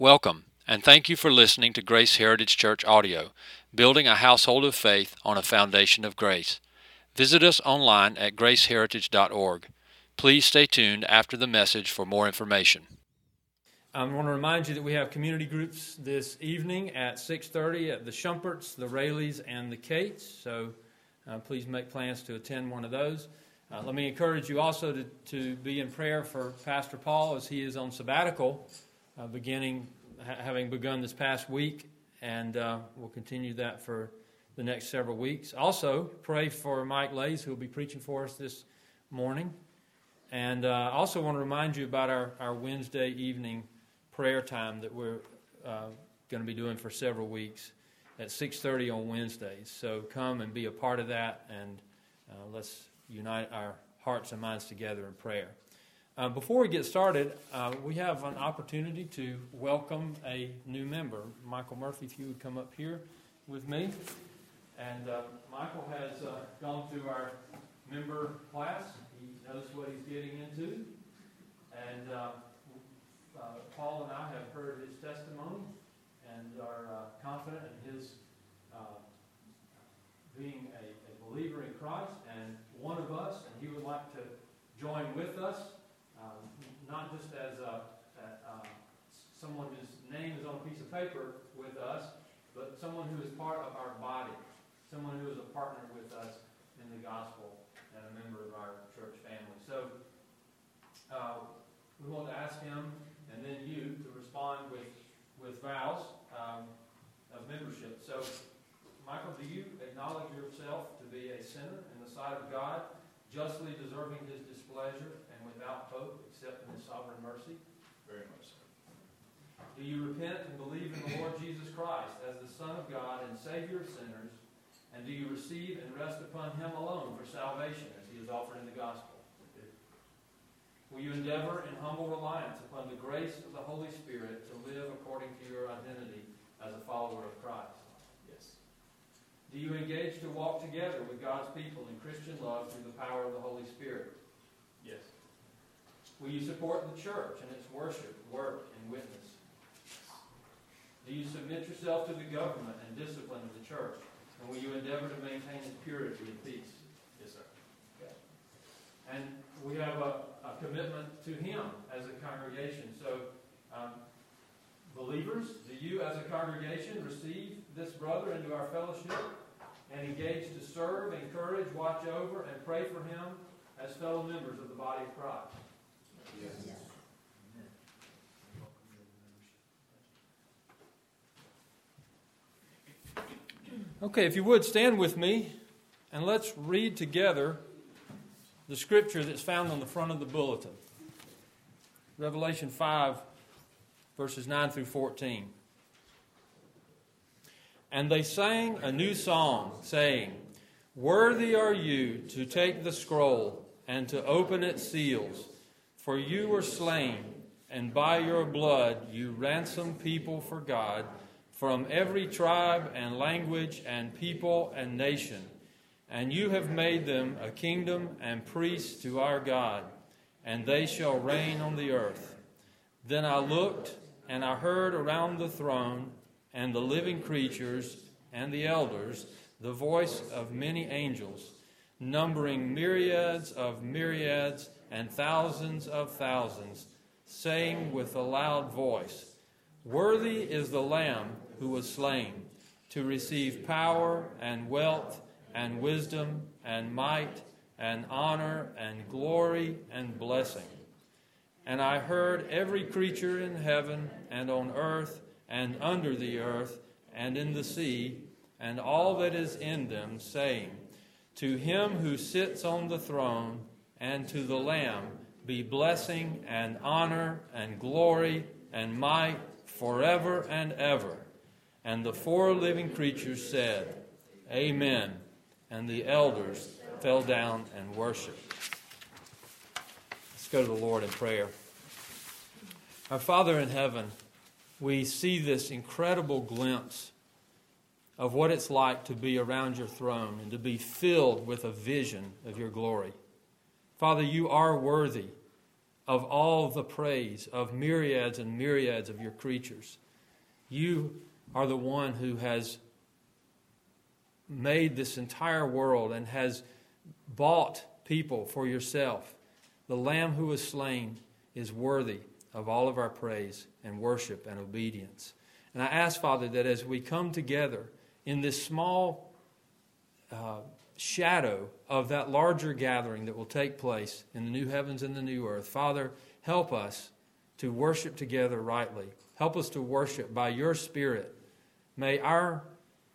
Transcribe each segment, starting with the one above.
Welcome, and thank you for listening to Grace Heritage Church Audio, building a household of faith on a foundation of grace. Visit us online at graceheritage.org. Please stay tuned after the message for more information. I want to remind you that we have community groups this evening at 6:30 at the Shumperts, the Rayleys, and the Cates. So please make plans to attend one of those. Let me encourage you also to be in prayer for Pastor Paul as he is on sabbatical, having begun this past week, and we'll continue that for the next several weeks. Also, pray for Mike Lays, who will be preaching for us this morning. And I also want to remind you about our Wednesday evening prayer time that we're going to be doing for several weeks at 6:30 on Wednesdays. So come and be a part of that, and let's unite our hearts and minds together in prayer. Before we get started, we have an opportunity to welcome a new member. Michael Murphy, if you would come up here with me. And Michael has gone through our member class. He knows what he's getting into. And Paul and I have heard his testimony and are confident in his being a believer in Christ and one of us. And he would like to join with us. Not just as someone whose name is on a piece of paper with us, but someone who is part of our body, someone who is a partner with us in the gospel and a member of our church family. So we want to ask him and then you to respond with vows of membership. So, Michael, do you acknowledge yourself to be a sinner in the sight of God, justly deserving His displeasure and without hope except in His sovereign mercy? Very much so. Do you repent and believe in the Lord Jesus Christ as the Son of God and Savior of sinners? And do you receive and rest upon Him alone for salvation as He is offered in the gospel? Will you endeavor in humble reliance upon the grace of the Holy Spirit to live according to your identity as a follower of Christ? Yes. Do you engage to walk together with God's people in Christian love through the power of the Holy Spirit? Yes. Will you support the church in its worship, work, and witness? Do you submit yourself to the government and discipline of the church? And will you endeavor to maintain its purity and peace? Yes, sir. Okay. And we have a commitment to Him as a congregation. So, believers, do you as a congregation receive this brother into our fellowship and engage to serve, encourage, watch over, and pray for him as fellow members of the body of Christ? Yes. Okay, if you would, stand with me and let's read together the scripture that's found on the front of the bulletin. Revelation 5, verses 9 through 14. And they sang a new song, saying, Worthy are you to take the scroll and to open its seals, for you were slain, and by your blood you ransomed people for God from every tribe and language and people and nation. And you have made them a kingdom and priests to our God, and they shall reign on the earth. Then I looked, and I heard around the throne and the living creatures and the elders the voice of many angels, numbering myriads of myriads and thousands of thousands, saying with a loud voice, Worthy is the Lamb who was slain, to receive power and wealth and wisdom and might and honor and glory and blessing. And I heard every creature in heaven and on earth and under the earth and in the sea and all that is in them, saying, To him who sits on the throne and to the Lamb be blessing and honor and glory and might forever and ever. And the four living creatures said, Amen. And the elders fell down and worshiped. Let's go to the Lord in prayer. Our Father in heaven, we see this incredible glimpse of what it's like to be around your throne and to be filled with a vision of your glory. Father, you are worthy of all the praise of myriads and myriads of your creatures. You are the one who has made this entire world and has bought people for yourself. The Lamb who was slain is worthy of all of our praise and worship and obedience. And I ask, Father, that as we come together in this small shadow of that larger gathering that will take place in the new heavens and the new earth, Father, help us to worship together rightly. Help us to worship by your Spirit. May our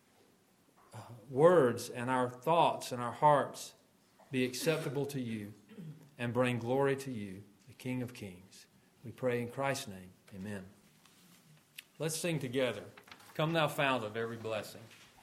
words and our thoughts and our hearts be acceptable to you and bring glory to you, the King of Kings. We pray in Christ's name. Amen. Let's sing together. Come thou fount of every blessing.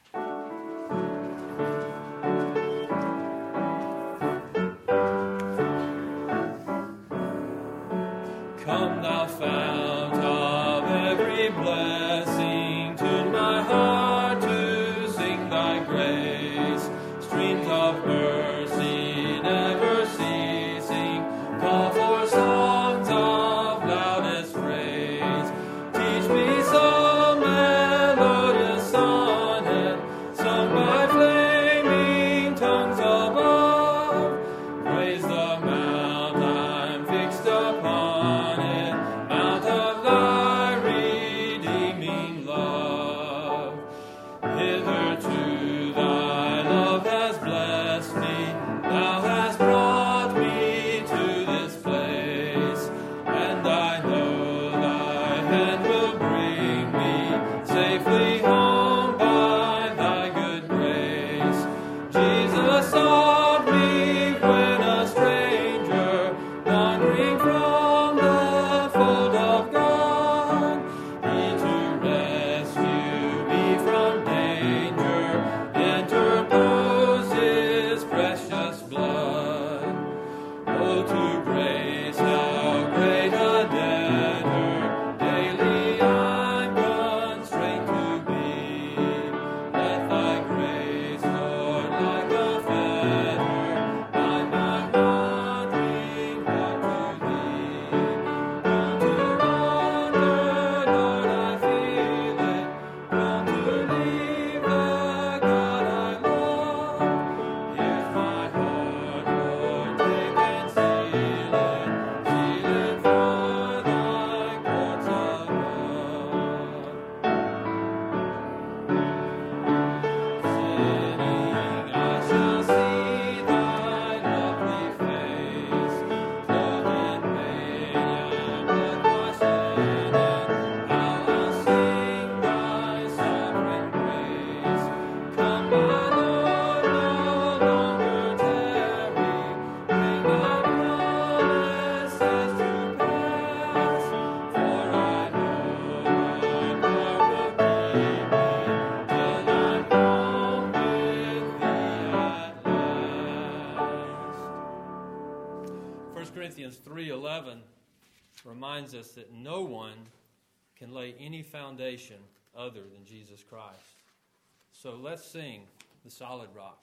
Come thou fount of every blessing, tune my heart to sing thy grace. Streams of mercy never ceasing, call for songs of loudest praise. Teach me some melodious sonnet, sung by flaming tongues above. Praise the mount I'm fixed upon it, mount of thy redeeming love. Hitherto thy love has blessed me, thou hast brought me to this place, and I know thy hand will bring me safely home by thy good grace. Jesus sought me when a stranger, wandering from the fold of God. He to rescue me from danger interposed his precious blood. Oh, to grace how great a debtor daily I'm constrained to be. Let thy grace, Lord, like a fetter, bind my wandering heart to thee. Prone to wander, Lord, I feel it, prone to leave the God I love. Here's my heart, Lord, take and seal it for thy courts above. Sinning, I shall see thy lovely face, clothed in pain and blood-washed linen. I'll sing thy sovereign praise. Come, my Lord, no longer tarry. Bring thy promises to pass. For I know thy power will keep me till I'm home with thee at last. 1 Corinthians 3:11 reminds us that no one can lay any foundation other than Jesus Christ. So let's sing the solid rock.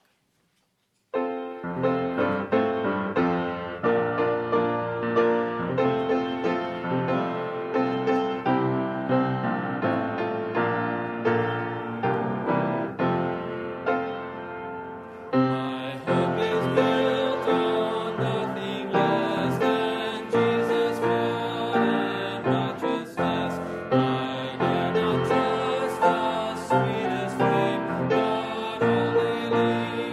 My hope is built on nothing less than Jesus' blood and righteousness. I dare not trust the sweetest fame, but only lean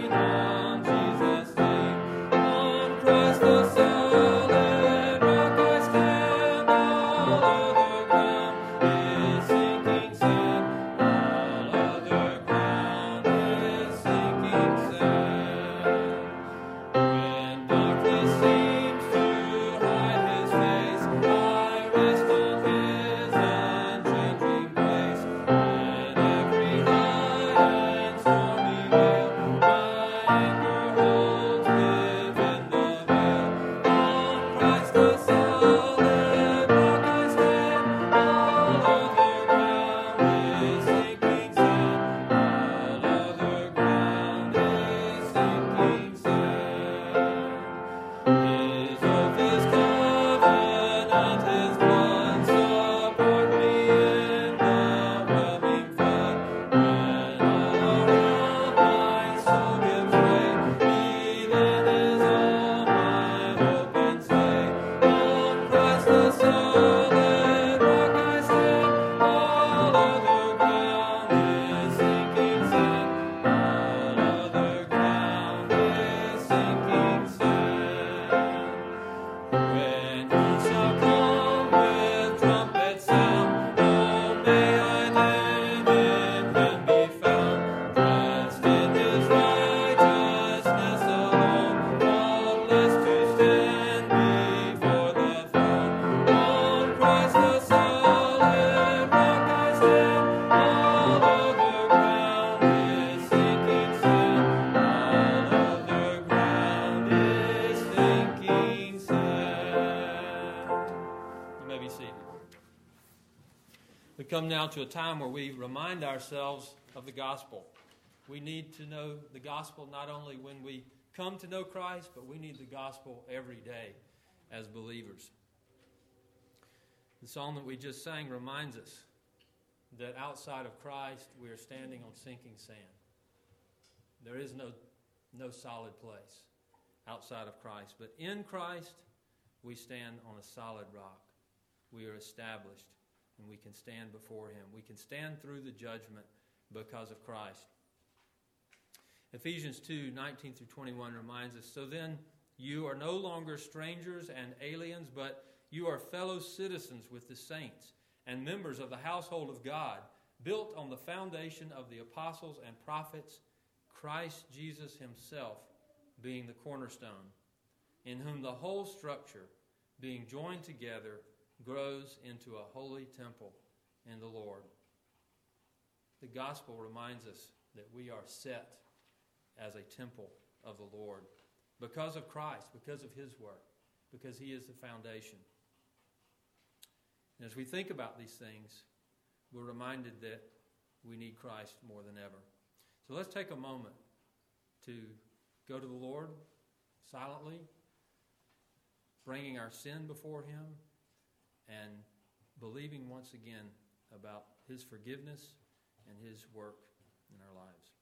now to a time where we remind ourselves of the gospel. We need to know the gospel not only when we come to know Christ, but we need the gospel every day as believers. The song that we just sang reminds us that outside of Christ, we are standing on sinking sand. There is no solid place outside of Christ. But in Christ, we stand on a solid rock. We are established, and we can stand before Him. We can stand through the judgment because of Christ. Ephesians 2:19 through 21 reminds us, "So then you are no longer strangers and aliens, but you are fellow citizens with the saints and members of the household of God, built on the foundation of the apostles and prophets, Christ Jesus Himself being the cornerstone, in whom the whole structure, being joined together, grows into a holy temple in the Lord." The gospel reminds us that we are set as a temple of the Lord because of Christ, because of His work, because He is the foundation. And as we think about these things, we're reminded that we need Christ more than ever. So let's take a moment to go to the Lord silently, bringing our sin before Him, and believing once again about His forgiveness and His work in our lives.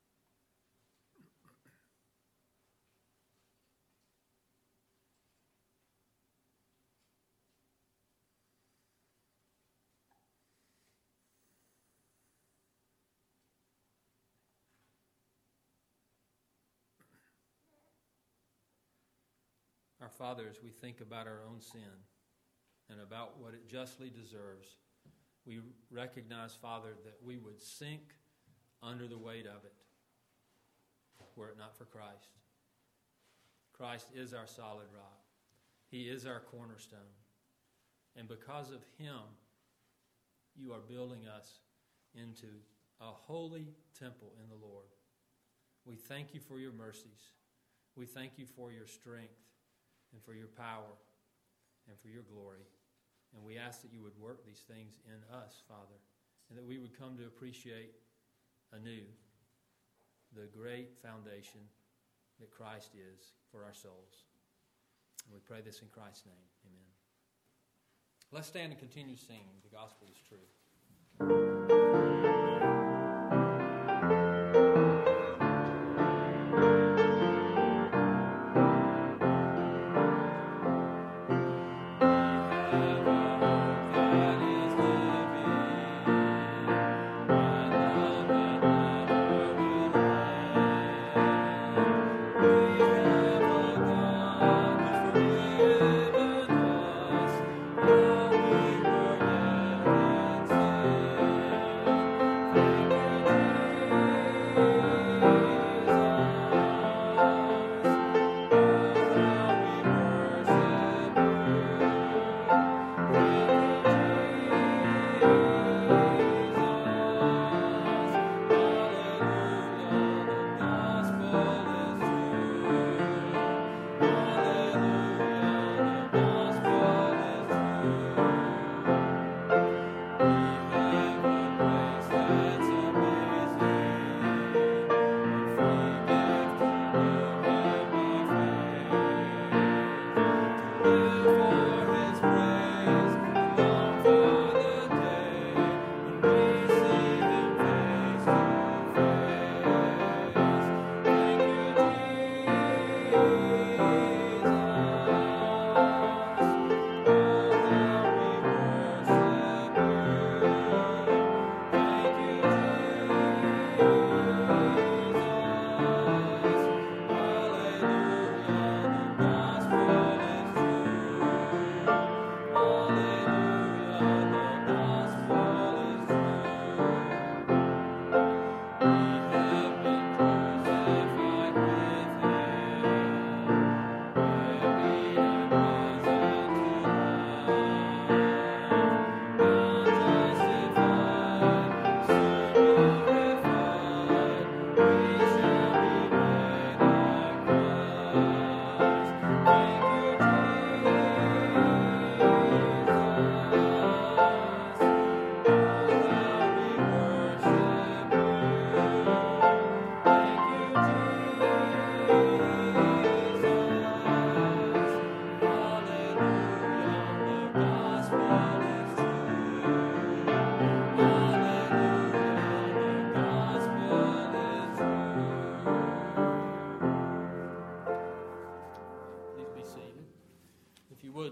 Our Father, as we think about our own sin and about what it justly deserves, we recognize, Father, that we would sink under the weight of it were it not for Christ. Christ is our solid rock. He is our cornerstone. And because of Him, you are building us into a holy temple in the Lord. We thank you for your mercies. We thank you for your strength and for your power and for your glory. And we ask that you would work these things in us, Father, and that we would come to appreciate anew the great foundation that Christ is for our souls. And we pray this in Christ's name. Amen. Let's stand and continue singing. The gospel is true. Forgiven us, while we were yet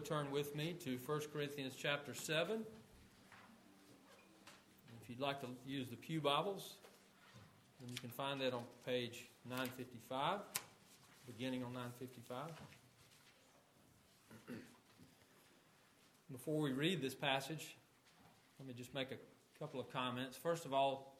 turn with me to 1 Corinthians chapter 7. If you'd like to use the Pew Bibles, then you can find that on page 955, beginning on 955. Before we read this passage, let me just make a couple of comments. First of all,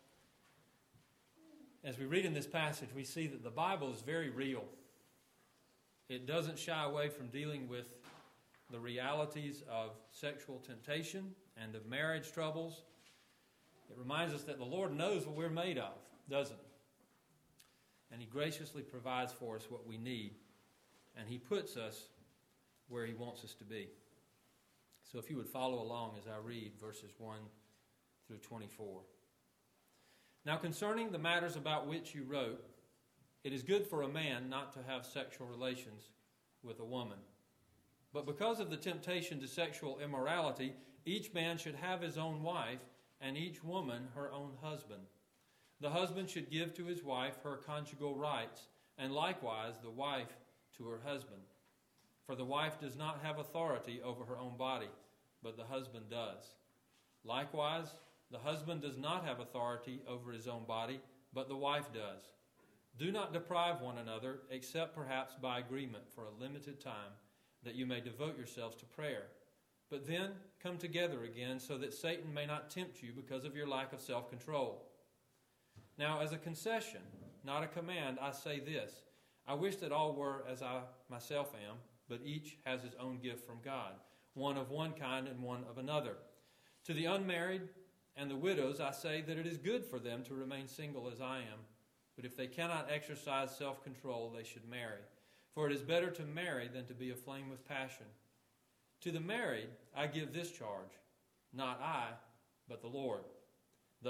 as we read in this passage, we see that the Bible is very real. It doesn't shy away from dealing with the realities of sexual temptation and of marriage troubles. It reminds us that the Lord knows what we're made of, doesn't He? And He graciously provides for us what we need. And He puts us where He wants us to be. So if you would follow along as I read verses 1 through 24. Now concerning the matters about which you wrote, it is good for a man not to have sexual relations with a woman. But because of the temptation to sexual immorality, each man should have his own wife, and each woman her own husband. The husband should give to his wife her conjugal rights, and likewise the wife to her husband. For the wife does not have authority over her own body, but the husband does. Likewise, the husband does not have authority over his own body, but the wife does. Do not deprive one another, except perhaps by agreement for a limited time, that you may devote yourselves to prayer. But then come together again, so that Satan may not tempt you because of your lack of self-control. Now, as a concession, not a command, I say this: I wish that all were as I myself am, but each has his own gift from God, one of one kind and one of another. To the unmarried and the widows I say that it is good for them to remain single as I am, but if they cannot exercise self-control, they should marry. For it is better to marry than to be aflame with passion. To the married I give this charge, not I, but the Lord. The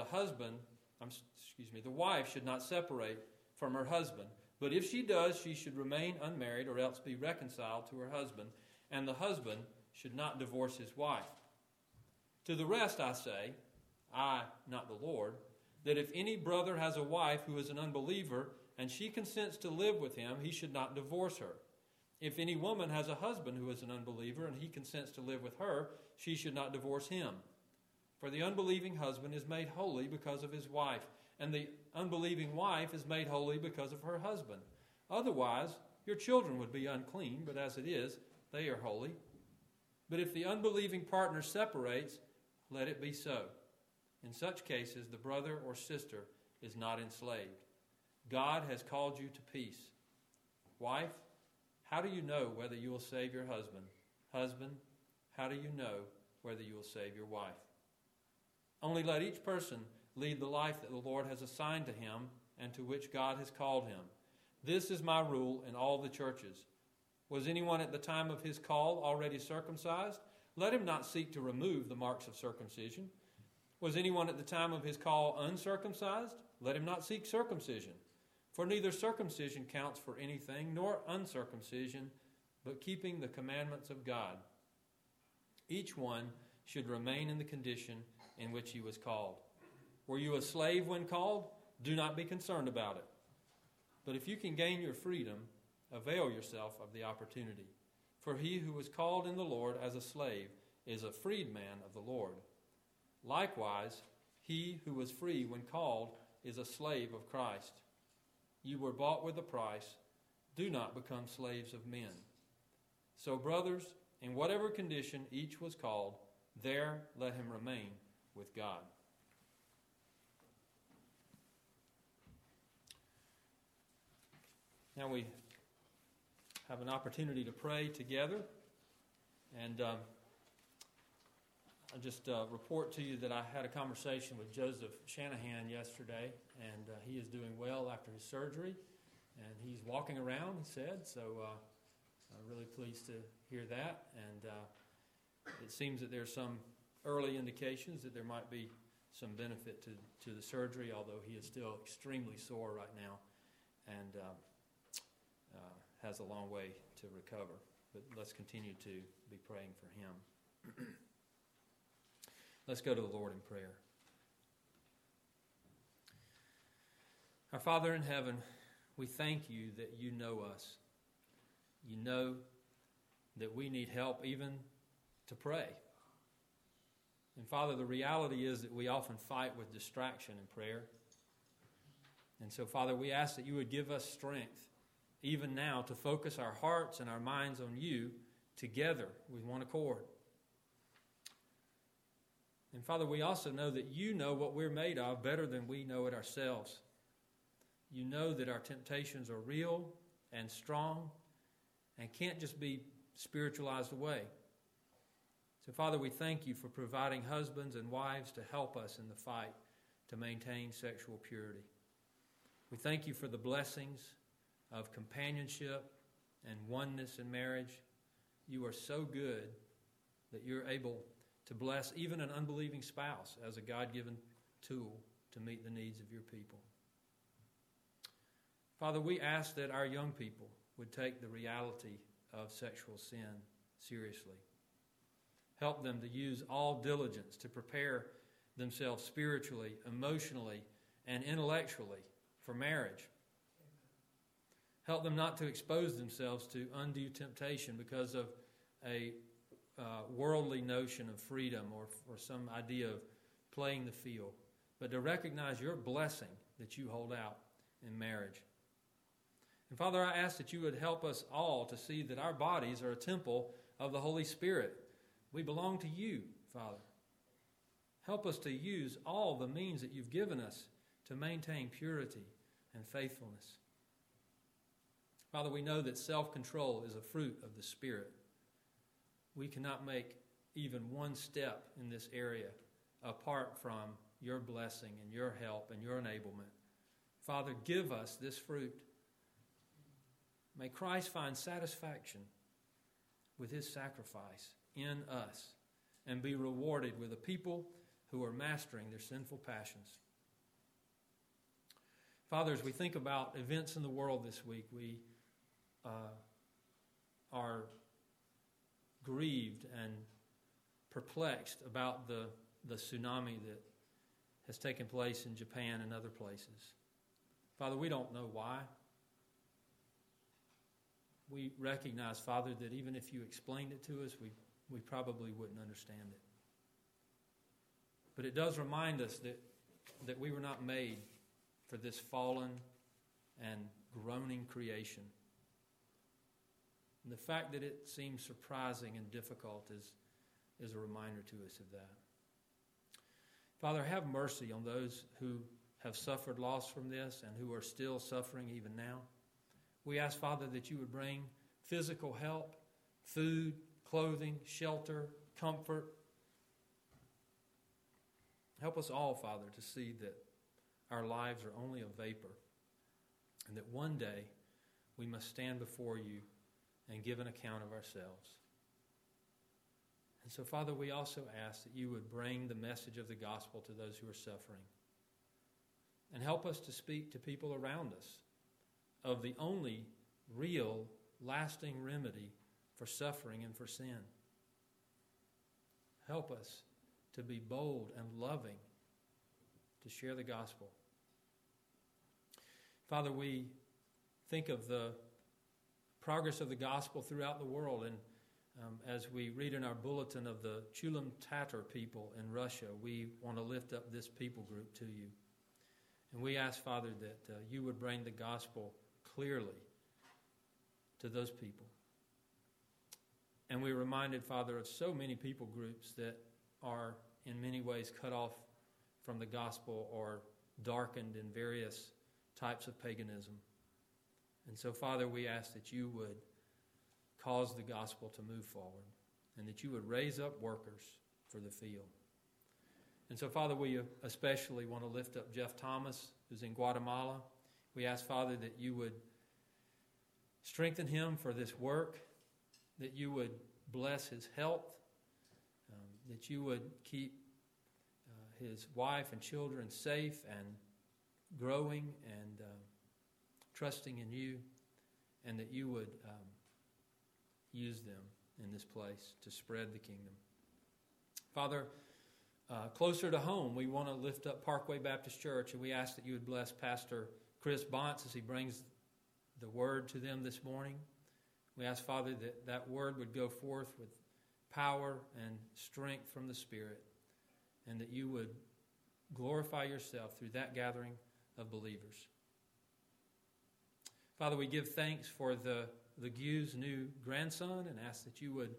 wife should not separate from her husband, but if she does, she should remain unmarried or else be reconciled to her husband, and the husband should not divorce his wife. To the rest I say, I, not the Lord, that if any brother has a wife who is an unbeliever, and she consents to live with him, he should not divorce her. If any woman has a husband who is an unbeliever, and he consents to live with her, she should not divorce him. For the unbelieving husband is made holy because of his wife, and the unbelieving wife is made holy because of her husband. Otherwise, your children would be unclean, but as it is, they are holy. But if the unbelieving partner separates, let it be so. In such cases, the brother or sister is not enslaved. God has called you to peace. Wife, how do you know whether you will save your husband? Husband, how do you know whether you will save your wife? Only let each person lead the life that the Lord has assigned to him and to which God has called him. This is my rule in all the churches. Was anyone at the time of his call already circumcised? Let him not seek to remove the marks of circumcision. Was anyone at the time of his call uncircumcised? Let him not seek circumcision. For neither circumcision counts for anything, nor uncircumcision, but keeping the commandments of God. Each one should remain in the condition in which he was called. Were you a slave when called? Do not be concerned about it. But if you can gain your freedom, avail yourself of the opportunity. For he who was called in the Lord as a slave is a freedman of the Lord. Likewise, he who was free when called is a slave of Christ. You were bought with a price. Do not become slaves of men. So, brothers, in whatever condition each was called, there let him remain with God. Now we have an opportunity to pray together. And I just report to you that I had a conversation with Joseph Shanahan yesterday, and he is doing well after his surgery, and he's walking around, he said, so I'm really pleased to hear that, and it seems that there's some early indications that there might be some benefit to the surgery, although he is still extremely sore right now, and has a long way to recover. But let's continue to be praying for him. Let's go to the Lord in prayer. Our Father in heaven, we thank you that you know us. You know that we need help even to pray. And Father, the reality is that we often fight with distraction in prayer. And so, Father, we ask that you would give us strength, even now, to focus our hearts and our minds on you together with one accord. And Father, we also know that you know what we're made of better than we know it ourselves. You know that our temptations are real and strong and can't just be spiritualized away. So, Father, we thank you for providing husbands and wives to help us in the fight to maintain sexual purity. We thank you for the blessings of companionship and oneness in marriage. You are so good that you're able to bless even an unbelieving spouse as a God-given tool to meet the needs of your people. Father, we ask that our young people would take the reality of sexual sin seriously. Help them to use all diligence to prepare themselves spiritually, emotionally, and intellectually for marriage. Help them not to expose themselves to undue temptation because of a worldly notion of freedom or some idea of playing the field, but to recognize your blessing that you hold out in marriage. And Father, I ask that you would help us all to see that our bodies are a temple of the Holy Spirit. We belong to you, Father. Help us to use all the means that you've given us to maintain purity and faithfulness. Father, we know that self-control is a fruit of the Spirit. We cannot make even one step in this area apart from your blessing and your help and your enablement. Father, give us this fruit. May Christ find satisfaction with his sacrifice in us and be rewarded with a people who are mastering their sinful passions. Father, as we think about events in the world this week, we are grieved and perplexed about the tsunami that has taken place in Japan and other places. Father, we don't know why. We recognize, Father, that even if you explained it to us, we probably wouldn't understand it. But it does remind us that we were not made for this fallen and groaning creation. And the fact that it seems surprising and difficult is a reminder to us of that. Father, have mercy on those who have suffered loss from this and who are still suffering even now. We ask, Father, that you would bring physical help, food, clothing, shelter, comfort. Help us all, Father, to see that our lives are only a vapor and that one day we must stand before you and give an account of ourselves. And so, Father, we also ask that you would bring the message of the gospel to those who are suffering and help us to speak to people around us of the only real, lasting remedy for suffering and for sin. Help us to be bold and loving to share the gospel. Father, we think of the progress of the gospel throughout the world, and as we read in our bulletin of the Chulam Tatar people in Russia, we want to lift up this people group to you. And we ask, Father, that you would bring the gospel clearly to those people. And we're reminded, Father, of so many people groups that are in many ways cut off from the gospel or darkened in various types of paganism. And so, Father, we ask that you would cause the gospel to move forward and that you would raise up workers for the field. And so, Father, we especially want to lift up Jeff Thomas, who's in Guatemala. We ask, Father, that you would strengthen him for this work, that you would bless his health, that you would keep his wife and children safe and growing and trusting in you, and that you would use them in this place to spread the kingdom. Father, closer to home, we want to lift up Parkway Baptist Church, and we ask that you would bless Pastor Chris Bonts as he brings the word to them this morning. We ask, Father, that that word would go forth with power and strength from the Spirit, and that you would glorify yourself through that gathering of believers. Father, we give thanks for the Gu's new grandson and ask that you would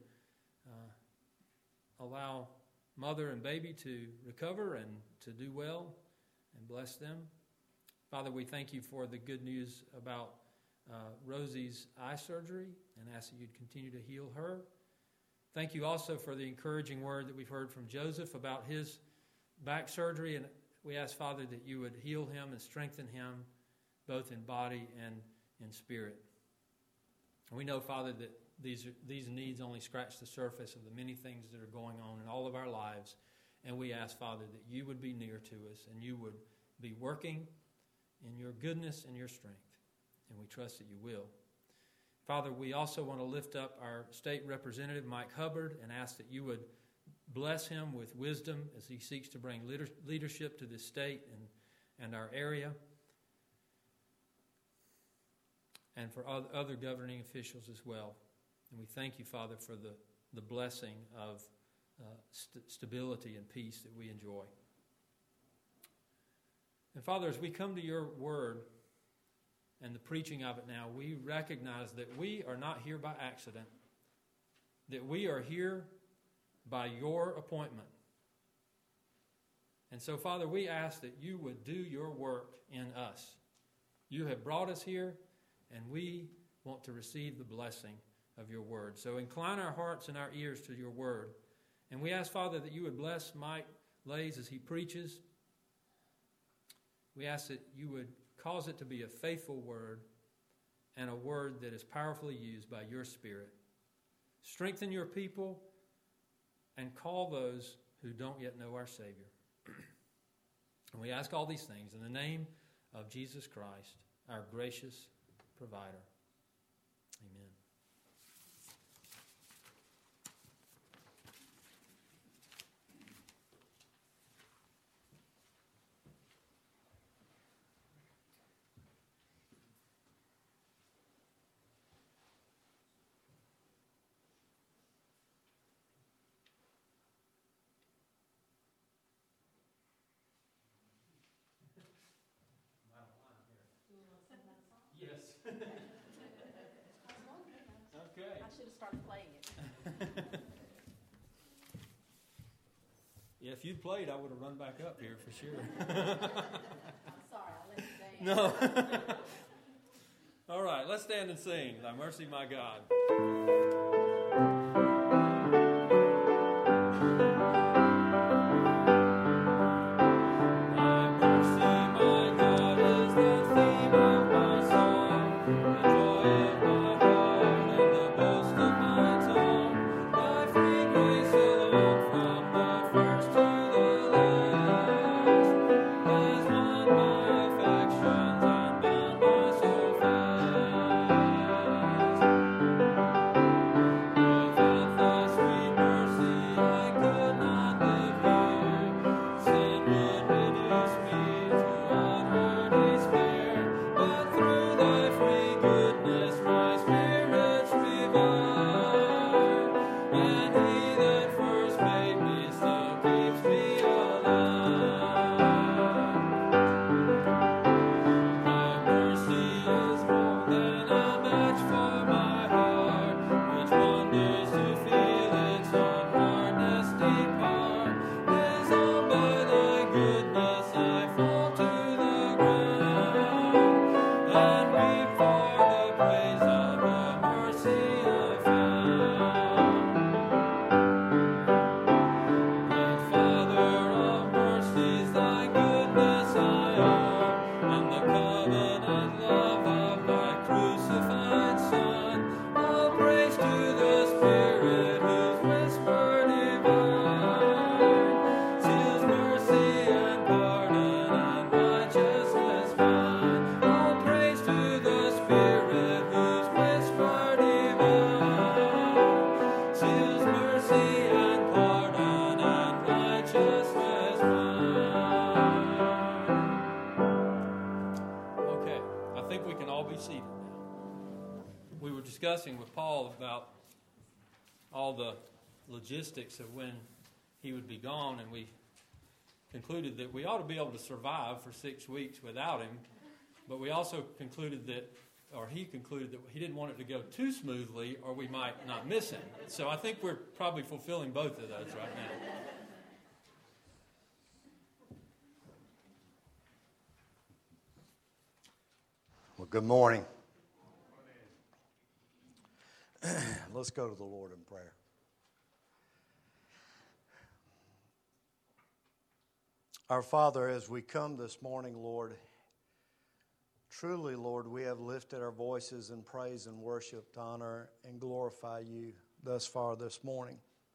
allow mother and baby to recover and to do well and bless them. Father, we thank you for the good news about Rosie's eye surgery and ask that you'd continue to heal her. Thank you also for the encouraging word that we've heard from Joseph about his back surgery, and we ask, Father, that you would heal him and strengthen him both in body and in spirit. And we know, Father, that these needs only scratch the surface of the many things that are going on in all of our lives, and we ask, Father, that you would be near to us and you would be working in your goodness and your strength, and we trust that you will. Father, we also want to lift up our state representative, Mike Hubbard, and ask that you would bless him with wisdom as he seeks to bring leadership to this state and our area, and for other governing officials as well. And we thank you, Father, for the blessing of stability and peace that we enjoy. And Father, as we come to your word and the preaching of it now, we recognize that we are not here by accident, that we are here by your appointment. And so, Father, we ask that you would do your work in us. You have brought us here, and we want to receive the blessing of your word. So incline our hearts and our ears to your word. And we ask, Father, that you would bless Mike Lays as he preaches. We ask that you would cause it to be a faithful word and a word that is powerfully used by your Spirit. Strengthen your people and call those who don't yet know our Savior. And we ask all these things in the name of Jesus Christ, our gracious provider. Amen. Yes. Okay. I should have started playing it. Yeah, if you'd played, I would have run back up here for sure. I'm sorry, I let you down. No. All right, let's stand and sing, Thy Mercy, My God. were discussing with Paul about all the logistics of when he would be gone, and we concluded that we ought to be able to survive for 6 weeks without him, but we also concluded that, or he concluded that he didn't want it to go too smoothly or we might not miss him. So I think we're probably fulfilling both of those right now. Well, good morning. Let's go to the Lord in prayer. Our Father, as we come this morning, Lord, truly, Lord, we have lifted our voices in praise and worship to honor and glorify you thus far this morning.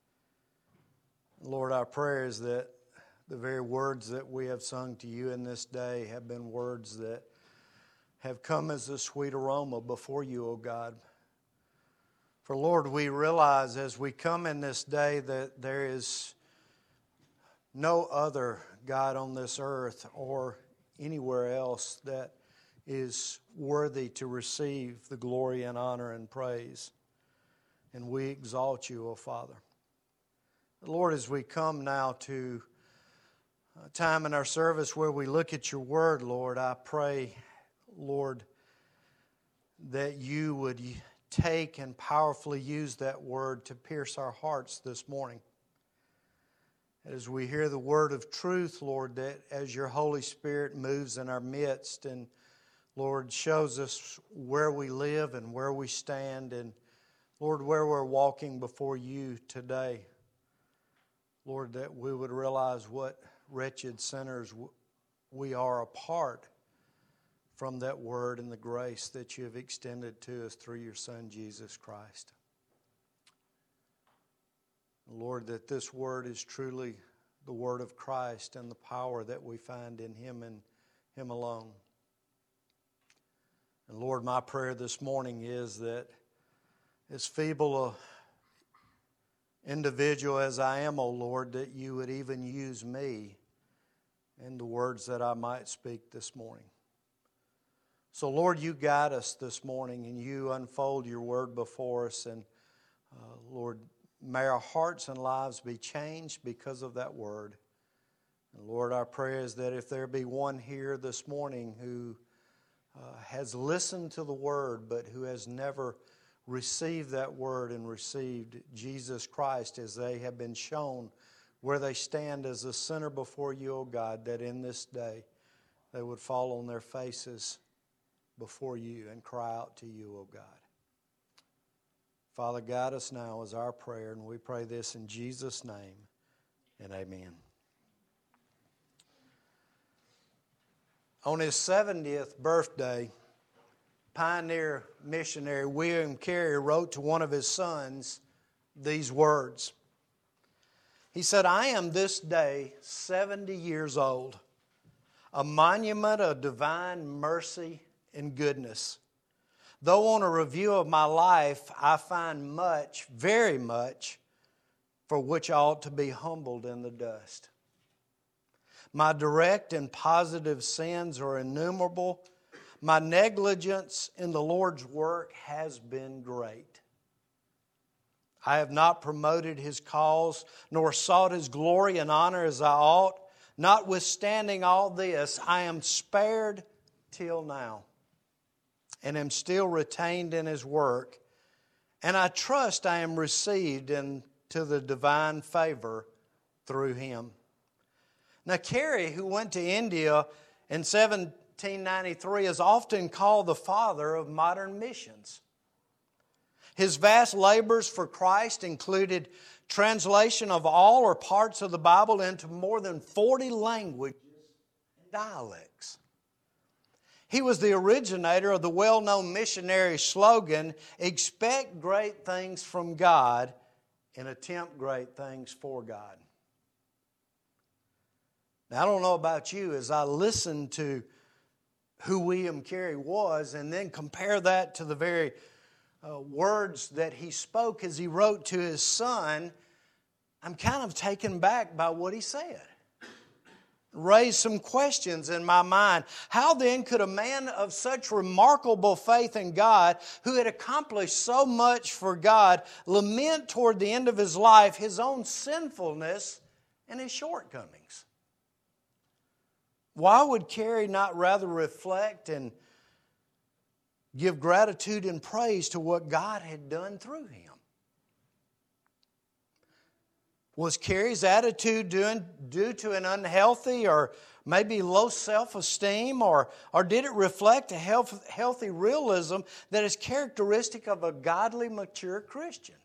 Lord, our prayer is that the very words that we have sung to you in this day have been words that have come as a sweet aroma before you, O God. For Lord, we realize as we come in this day that there is no other God on this earth or anywhere else that is worthy to receive the glory and honor and praise. And we exalt you, O Father. Lord, as we come now to a time in our service where we look at your word, Lord, I pray, Lord, that you would take and powerfully use that word to pierce our hearts this morning. As we hear the word of truth, Lord, that as your Holy Spirit moves in our midst and, Lord, shows us where we live and where we stand and, Lord, where we're walking before you today. Lord, that we would realize what wretched sinners we are apart from that word and the grace that you have extended to us through your Son, Jesus Christ. Lord, that this word is truly the word of Christ and the power that we find in him and him alone. And Lord, my prayer this morning is that as feeble an individual as I am, O Lord, that you would even use me in the words that I might speak this morning. So Lord, you guide us this morning and you unfold your word before us. And Lord, may our hearts and lives be changed because of that word. And Lord, our prayer is that if there be one here this morning who has listened to the word but who has never received that word and received Jesus Christ as they have been shown where they stand as a sinner before you, O God, that in this day they would fall on their faces before you and cry out to you, O God. Father, guide us now is our prayer, and we pray this in Jesus' name, and amen. On his 70th birthday, pioneer missionary William Carey wrote to one of his sons these words. He said, "I am this day 70 years old, a monument of divine mercy and goodness. Though on a review of my life, I find much, very much, for which I ought to be humbled in the dust. My direct and positive sins are innumerable. My negligence in the Lord's work has been great. I have not promoted His cause, nor sought His glory and honor as I ought. Notwithstanding all this, I am spared till now, and am still retained in His work, and I trust I am received into the divine favor through Him." Now, Carey, who went to India in 1793, is often called the father of modern missions. His vast labors for Christ included translation of all or parts of the Bible into more than 40 languages and dialects. He was the originator of the well-known missionary slogan, "Expect great things from God and attempt great things for God." Now, I don't know about you, as I listened to who William Carey was and then compare that to the very words that he spoke as he wrote to his son, I'm kind of taken back by what he said. raised some questions in my mind. How then could a man of such remarkable faith in God, who had accomplished so much for God, lament toward the end of his life his own sinfulness and his shortcomings? Why would Carey not rather reflect and give gratitude and praise to what God had done through him? Was Carey's attitude due to an unhealthy or maybe low self-esteem, or did it reflect a healthy realism that is characteristic of a godly, mature Christian?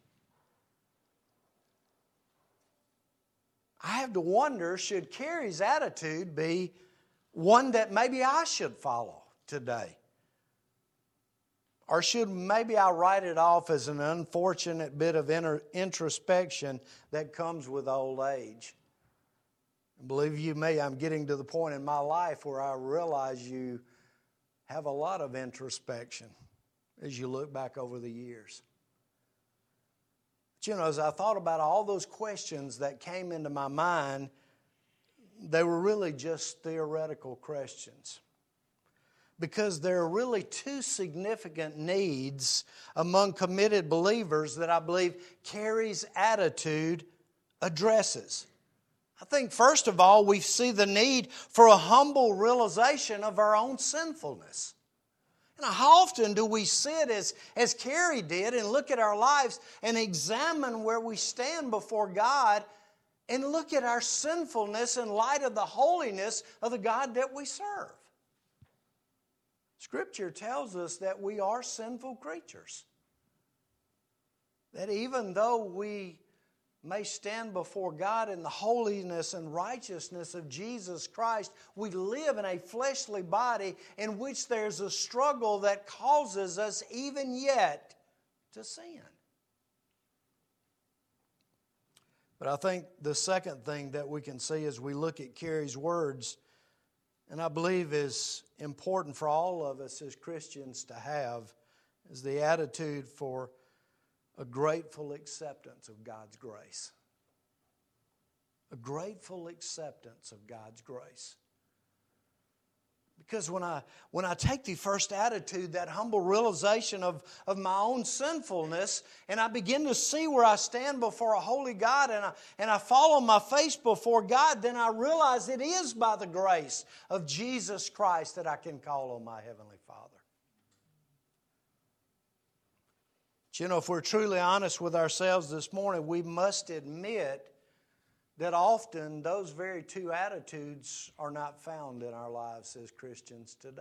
I have to wonder, should Carey's attitude be one that maybe I should follow today? Or should maybe I write it off as an unfortunate bit of introspection that comes with old age? And believe you me, I'm getting to the point in my life where I realize you have a lot of introspection as you look back over the years. But you know, as I thought about all those questions that came into my mind, they were really just theoretical questions. Because there are really two significant needs among committed believers that I believe Carey's attitude addresses. I think first of all, we see the need for a humble realization of our own sinfulness. And how often do we sit as Carey did and look at our lives and examine where we stand before God and look at our sinfulness in light of the holiness of the God that we serve? Scripture tells us that we are sinful creatures. That even though we may stand before God in the holiness and righteousness of Jesus Christ, we live in a fleshly body in which there's a struggle that causes us even yet to sin. But I think the second thing that we can see as we look at Carey's words, and I believe is important for all of us as Christians to have, is the attitude for a grateful acceptance of God's grace. A grateful acceptance of God's grace. Because when I take the first attitude, that humble realization of my own sinfulness, and I begin to see where I stand before a holy God, and I fall on my face before God, then I realize it is by the grace of Jesus Christ that I can call on my Heavenly Father. But you know, if we're truly honest with ourselves this morning, we must admit that often those very two attitudes are not found in our lives as Christians today.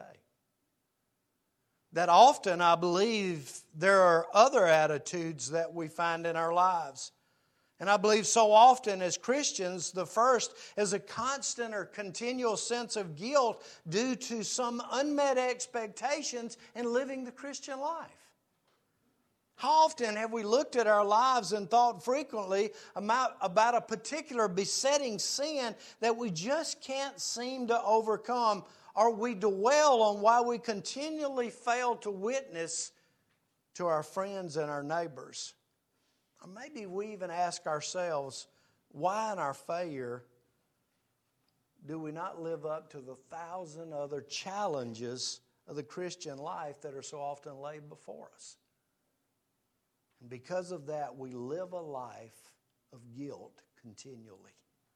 That often, I believe, there are other attitudes that we find in our lives. And I believe so often as Christians, the first is a constant or continual sense of guilt due to some unmet expectations in living the Christian life. How often have we looked at our lives and thought frequently about a particular besetting sin that we just can't seem to overcome, or we dwell on why we continually fail to witness to our friends and our neighbors? Or maybe we even ask ourselves, why in our failure do we not live up to the 1,000 other challenges of the Christian life that are so often laid before us? And because of that, we live a life of guilt continually.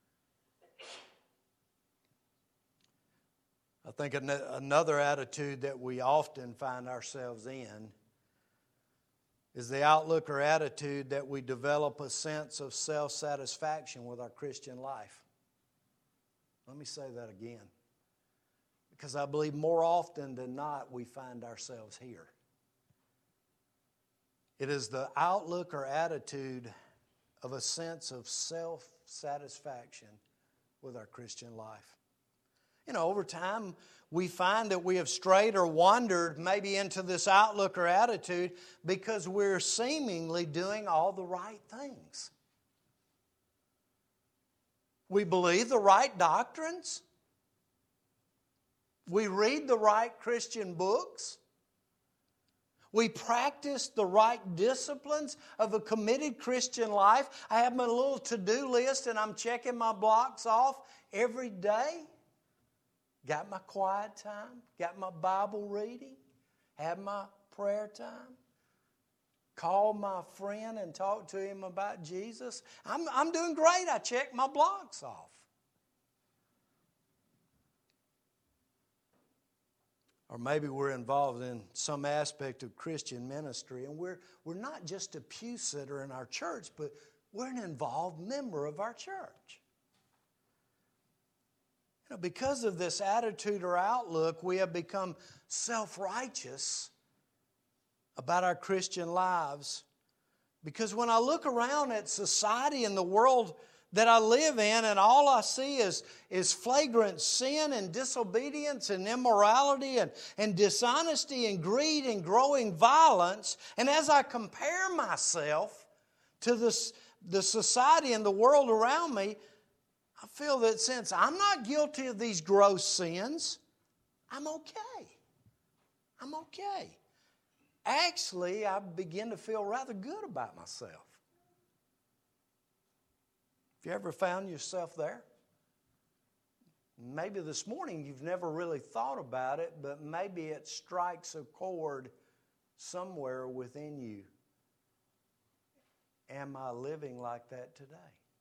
I think another attitude that we often find ourselves in is the outlook or attitude that we develop a sense of self-satisfaction with our Christian life. Let me say that again. Because I believe more often than not, we find ourselves here. It is the outlook or attitude of a sense of self-satisfaction with our Christian life. You know, over time, we find that we have strayed or wandered maybe into this outlook or attitude because we're seemingly doing all the right things. We believe the right doctrines. We read the right Christian books. We practice the right disciplines of a committed Christian life. I have my little to-do list and I'm checking my blocks off every day. got my quiet time, got my Bible reading, had my prayer time, called my friend and talked to him about Jesus. I'm doing great. I checked my blocks off. Or maybe we're involved in some aspect of Christian ministry, and we're not just a pew sitter in our church, but we're an involved member of our church. You know, because of this attitude or outlook, we have become self-righteous about our Christian lives. Because when I look around at society and the world that I live in, and all I see is flagrant sin and disobedience and immorality and dishonesty and greed and growing violence, and as I compare myself to the society and the world around me, I feel that since I'm not guilty of these gross sins, I'm okay. I'm okay. Actually, I begin to feel rather good about myself. Have you ever found yourself there? Maybe this morning you've never really thought about it, but maybe it strikes a chord somewhere within you. Am I living like that today?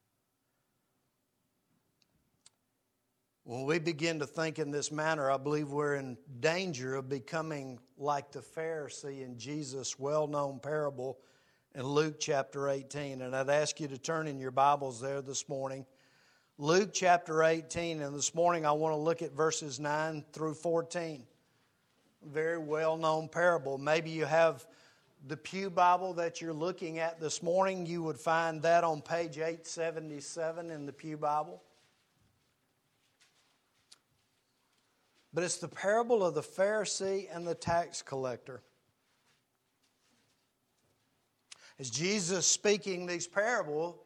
When we begin to think in this manner, I believe we're in danger of becoming like the Pharisee in Jesus' well-known parable in Luke chapter 18. And I'd ask you to turn in your Bibles there this morning. Luke chapter 18, and this morning I want to look at verses 9 through 14. Very well-known parable. Maybe you have the Pew Bible that you're looking at this morning. You would find that on page 877 in the Pew Bible. But it's the parable of the Pharisee and the tax collector. As Jesus speaking this parable,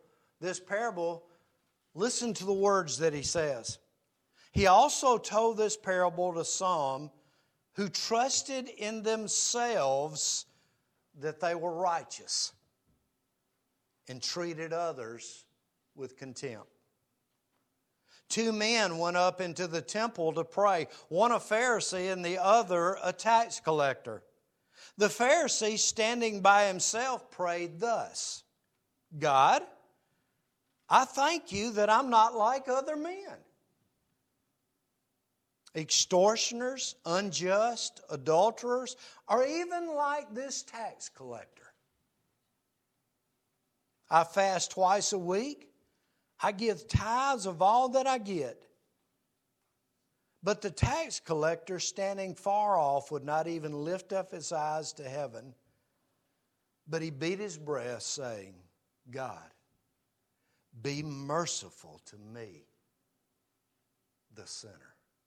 listen to the words that he says. He also told this parable to some who trusted in themselves that they were righteous and treated others with contempt. 2 men went up into the temple to pray, one a Pharisee and the other a tax collector. The Pharisee, standing by himself, prayed thus, God, I thank you that I'm not like other men, extortioners, unjust, adulterers, or even like this tax collector. I fast twice a week. I give tithes of all that I get. But the tax collector, standing far off, would not even lift up his eyes to heaven, but he beat his breast, saying, God, be merciful to me, the sinner.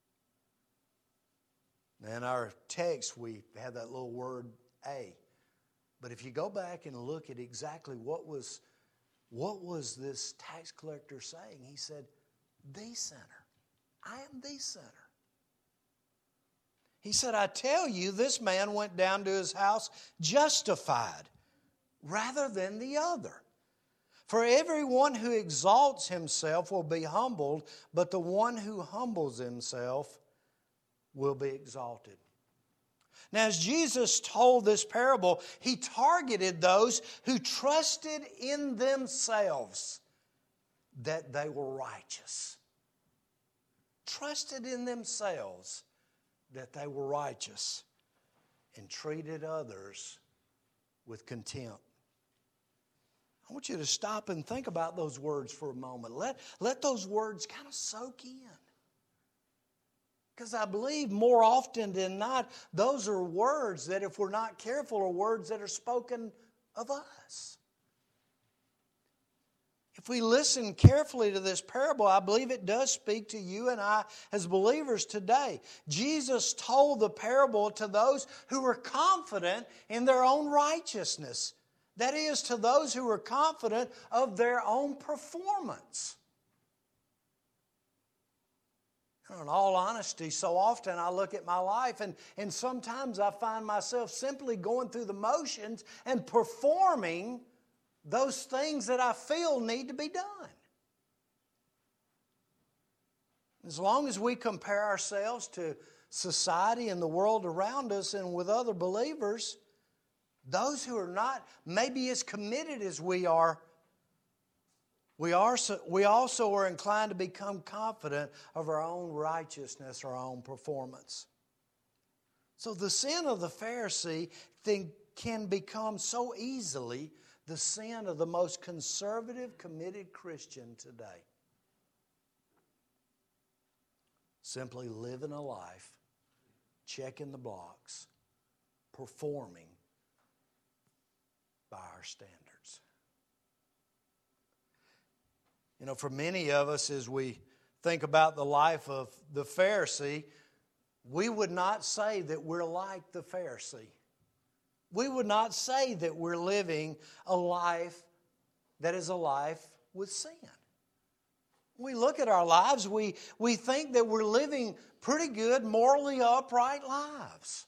Now in our text, we have that little word, a. But if you go back and look at exactly what was this tax collector saying? He said, the sinner. I am the sinner. He said, I tell you, this man went down to his house justified rather than the other. For everyone who exalts himself will be humbled, but the one who humbles himself will be exalted. Now, as Jesus told this parable, he targeted those who trusted in themselves that they were righteous. Trusted in themselves that they were righteous and treated others with contempt. I want you to stop and think about those words for a moment. Let those words kind of soak in. Because I believe more often than not, those are words that, if we're not careful, are words that are spoken of us. If we listen carefully to this parable, I believe it does speak to you and I as believers today. Jesus told the parable to those who were confident in their own righteousness. That is, to those who were confident of their own performance. In all honesty, so often I look at my life and sometimes I find myself simply going through the motions and performing those things that I feel need to be done. As long as we compare ourselves to society and the world around us and with other believers, those who are not maybe as committed as we also are inclined to become confident of our own righteousness, our own performance. So the sin of the Pharisee can become so easily the sin of the most conservative, committed Christian today. Simply living a life, checking the box, performing by our standards. You know, for many of us, as we think about the life of the Pharisee, we would not say that we're like the Pharisee. We would not say that we're living a life that is a life with sin. We look at our lives, we think that we're living pretty good, morally upright lives.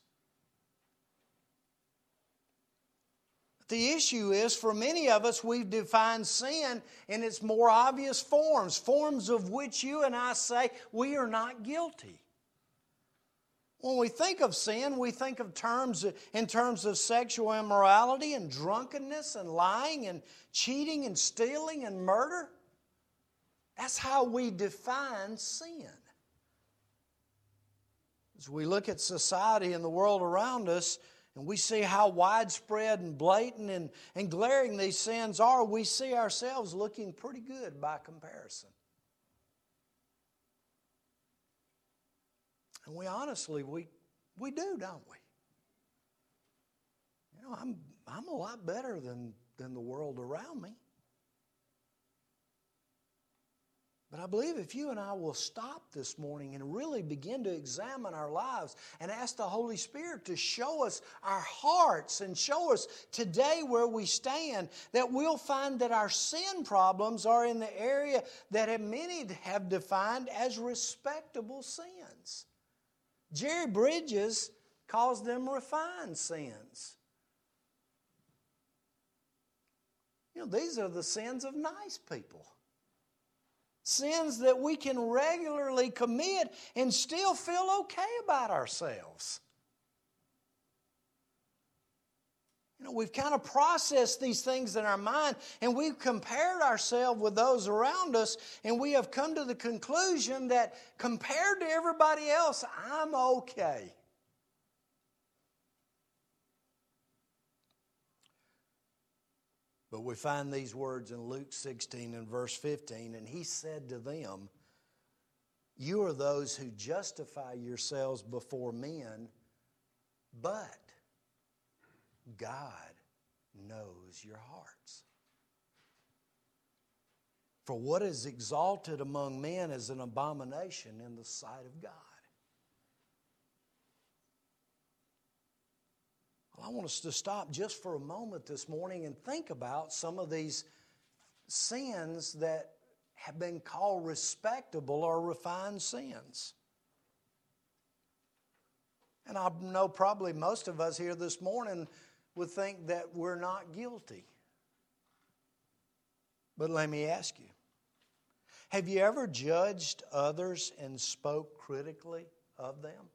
The issue is, for many of us, we've defined sin in its more obvious forms, forms of which you and I say we are not guilty. When we think of sin, we think of in terms of sexual immorality and drunkenness and lying and cheating and stealing and murder. That's how we define sin. As we look at society and the world around us, and we see how widespread and blatant and glaring these sins are, we see ourselves looking pretty good by comparison. And we honestly, we do, don't we? You know, I'm a lot better than the world around me. But I believe if you and I will stop this morning and really begin to examine our lives and ask the Holy Spirit to show us our hearts and show us today where we stand, that we'll find that our sin problems are in the area that many have defined as respectable sins. Jerry Bridges calls them refined sins. You know, these are the sins of nice people. Sins that we can regularly commit and still feel okay about ourselves. You know, we've kind of processed these things in our mind, and we've compared ourselves with those around us, and we have come to the conclusion that compared to everybody else, I'm okay. But we find these words in Luke 16 and verse 15, and he said to them, "You are those who justify yourselves before men, but God knows your hearts. For what is exalted among men is an abomination in the sight of God." Well, I want us to stop just for a moment this morning and think about some of these sins that have been called respectable or refined sins. And I know probably most of us here this morning would think that we're not guilty. But let me ask you, have you ever judged others and spoke critically of them?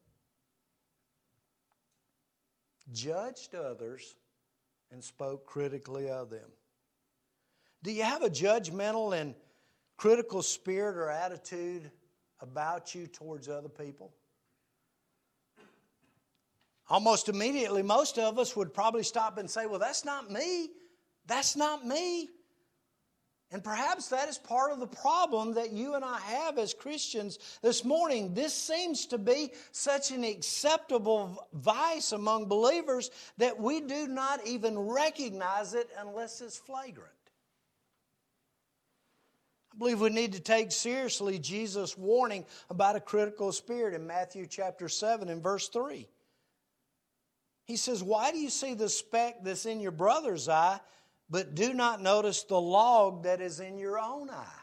Judged others and spoke critically of them. Do you have a judgmental and critical spirit or attitude about you towards other people? Almost immediately, most of us would probably stop and say, "Well, that's not me. That's not me." And perhaps that is part of the problem that you and I have as Christians this morning. This seems to be such an acceptable vice among believers that we do not even recognize it unless it's flagrant. I believe we need to take seriously Jesus' warning about a critical spirit in Matthew chapter 7 and verse 3. He says, "Why do you see the speck that's in your brother's eye, but do not notice the log that is in your own eye?"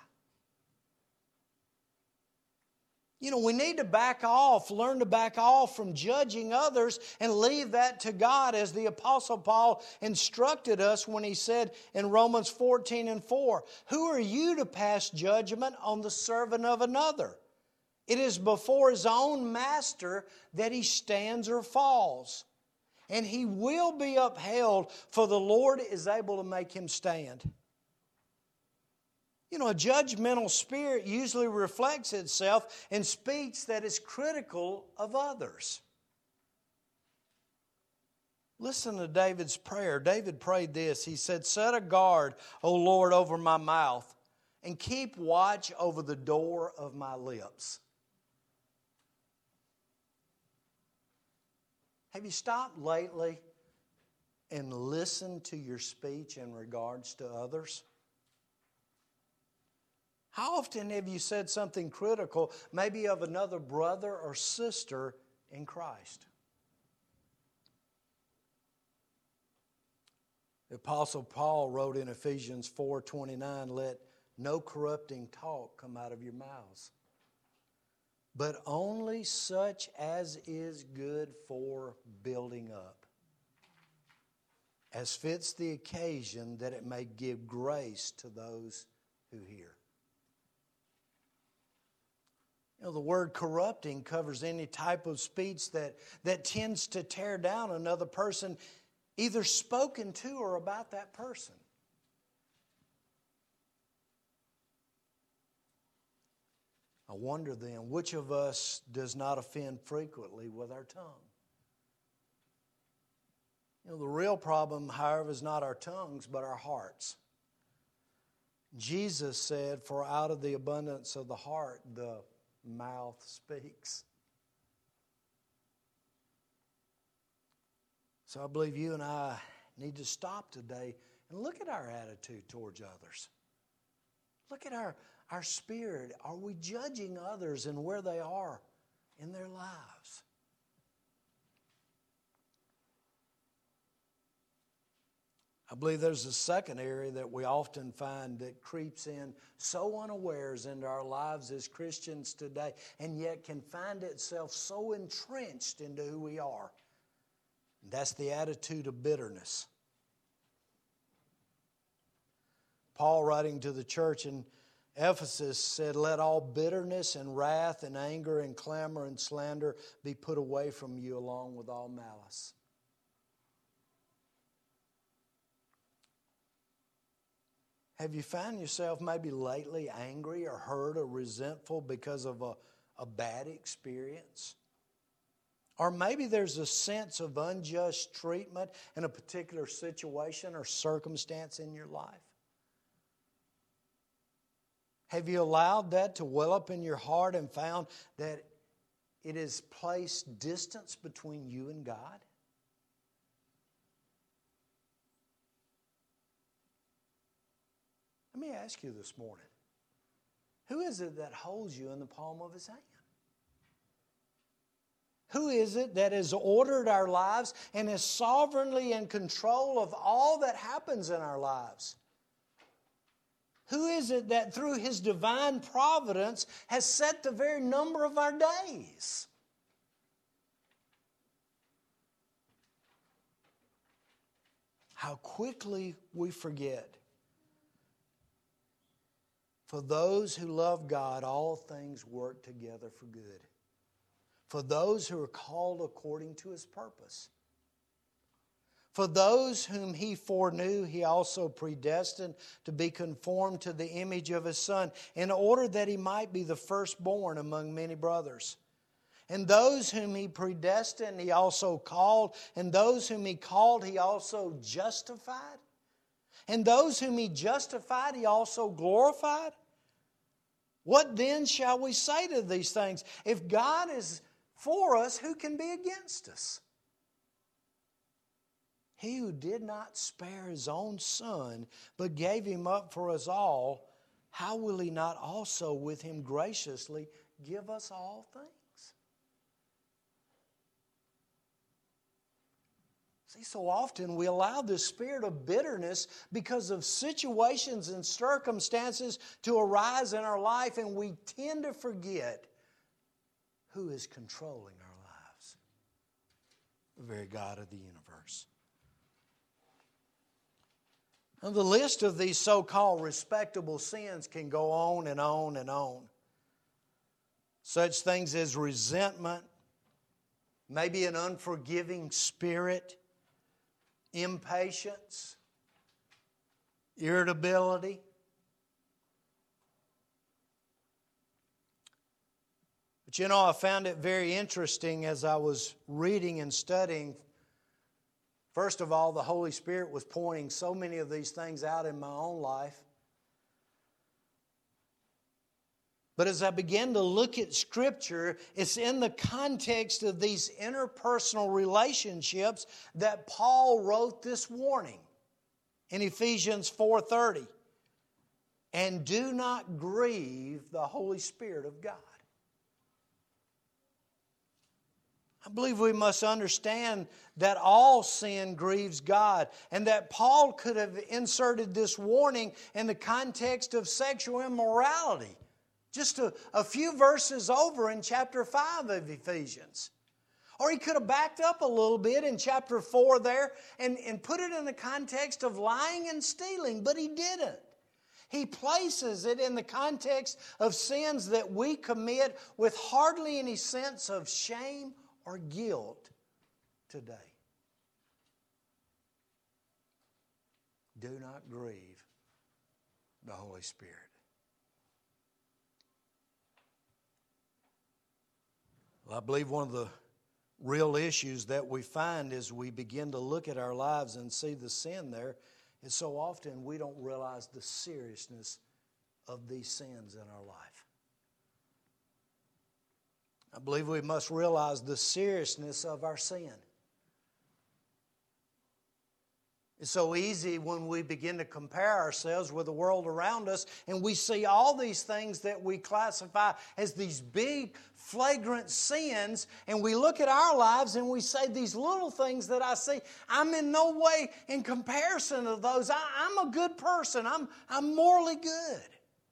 You know, we need to back off, learn to back off from judging others and leave that to God, as the Apostle Paul instructed us when he said in Romans 14 and 4, "Who are you to pass judgment on the servant of another? It is before his own master that he stands or falls. And he will be upheld, for the Lord is able to make him stand. You know, a judgmental spirit usually reflects itself in speech that is critical of others. Listen to David's prayer. David prayed this. He said, "Set a guard, O Lord, over my mouth, and keep watch over the door of my lips." Have you stopped lately and listened to your speech in regards to others? How often have you said something critical, maybe of another brother or sister in Christ? The Apostle Paul wrote in Ephesians 4:29, "Let no corrupting talk come out of your mouths, but only such as is good for building up, as fits the occasion, that it may give grace to those who hear." You know, the word corrupting covers any type of speech that tends to tear down another person, either spoken to or about that person. I wonder then, which of us does not offend frequently with our tongue? You know, the real problem, however, is not our tongues, but our hearts. Jesus said, "For out of the abundance of the heart, the mouth speaks." So I believe you and I need to stop today and look at our attitude towards others. Look at our spirit. Are we judging others and where they are in their lives? I believe there's a second area that we often find that creeps in so unawares into our lives as Christians today, and yet can find itself so entrenched into who we are. And that's the attitude of bitterness. Paul, writing to the church in Ephesus, said, "Let all bitterness and wrath and anger and clamor and slander be put away from you, along with all malice." Have you found yourself maybe lately angry or hurt or resentful because of a bad experience? Or maybe there's a sense of unjust treatment in a particular situation or circumstance in your life. Have you allowed that to well up in your heart and found that it has placed distance between you and God? Let me ask you this morning, who is it that holds you in the palm of His hand? Who is it that has ordered our lives and is sovereignly in control of all that happens in our lives? Who is it that through His divine providence has set the very number of our days? How quickly we forget. For those who love God, all things work together for good. For those who are called according to His purpose. For those whom He foreknew, He also predestined to be conformed to the image of His Son, in order that He might be the firstborn among many brothers. And those whom He predestined, He also called. And those whom He called, He also justified. And those whom He justified, He also glorified. What then shall we say to these things? If God is for us, who can be against us? He who did not spare His own Son, but gave Him up for us all, how will He not also with Him graciously give us all things? See, so often we allow this spirit of bitterness because of situations and circumstances to arise in our life, and we tend to forget who is controlling our lives. The very God of the universe. Now, the list of these so-called respectable sins can go on and on and on. such things as resentment, maybe an unforgiving spirit, impatience, irritability. But you know, I found it very interesting as I was reading and studying. First of all, the Holy Spirit was pointing so many of these things out in my own life. But as I began to look at Scripture, it's in the context of these interpersonal relationships that Paul wrote this warning in Ephesians 4:30. And do not grieve the Holy Spirit of God. I believe we must understand that all sin grieves God, and that Paul could have inserted this warning in the context of sexual immorality just a few verses over in chapter 5 of Ephesians. Or he could have backed up a little bit in chapter 4 there and put it in the context of lying and stealing, but he didn't. He places it in the context of sins that we commit with hardly any sense of shame or guilt today. Do not grieve the Holy Spirit. Well, I believe one of the real issues that we find as we begin to look at our lives and see the sin there is so often we don't realize the seriousness of these sins in our life. I believe we must realize the seriousness of our sin. It's so easy when we begin to compare ourselves with the world around us and we see all these things that we classify as these big, flagrant sins, and we look at our lives and we say, these little things that I see, I'm in no way in comparison to those. I'm a good person. I'm morally good.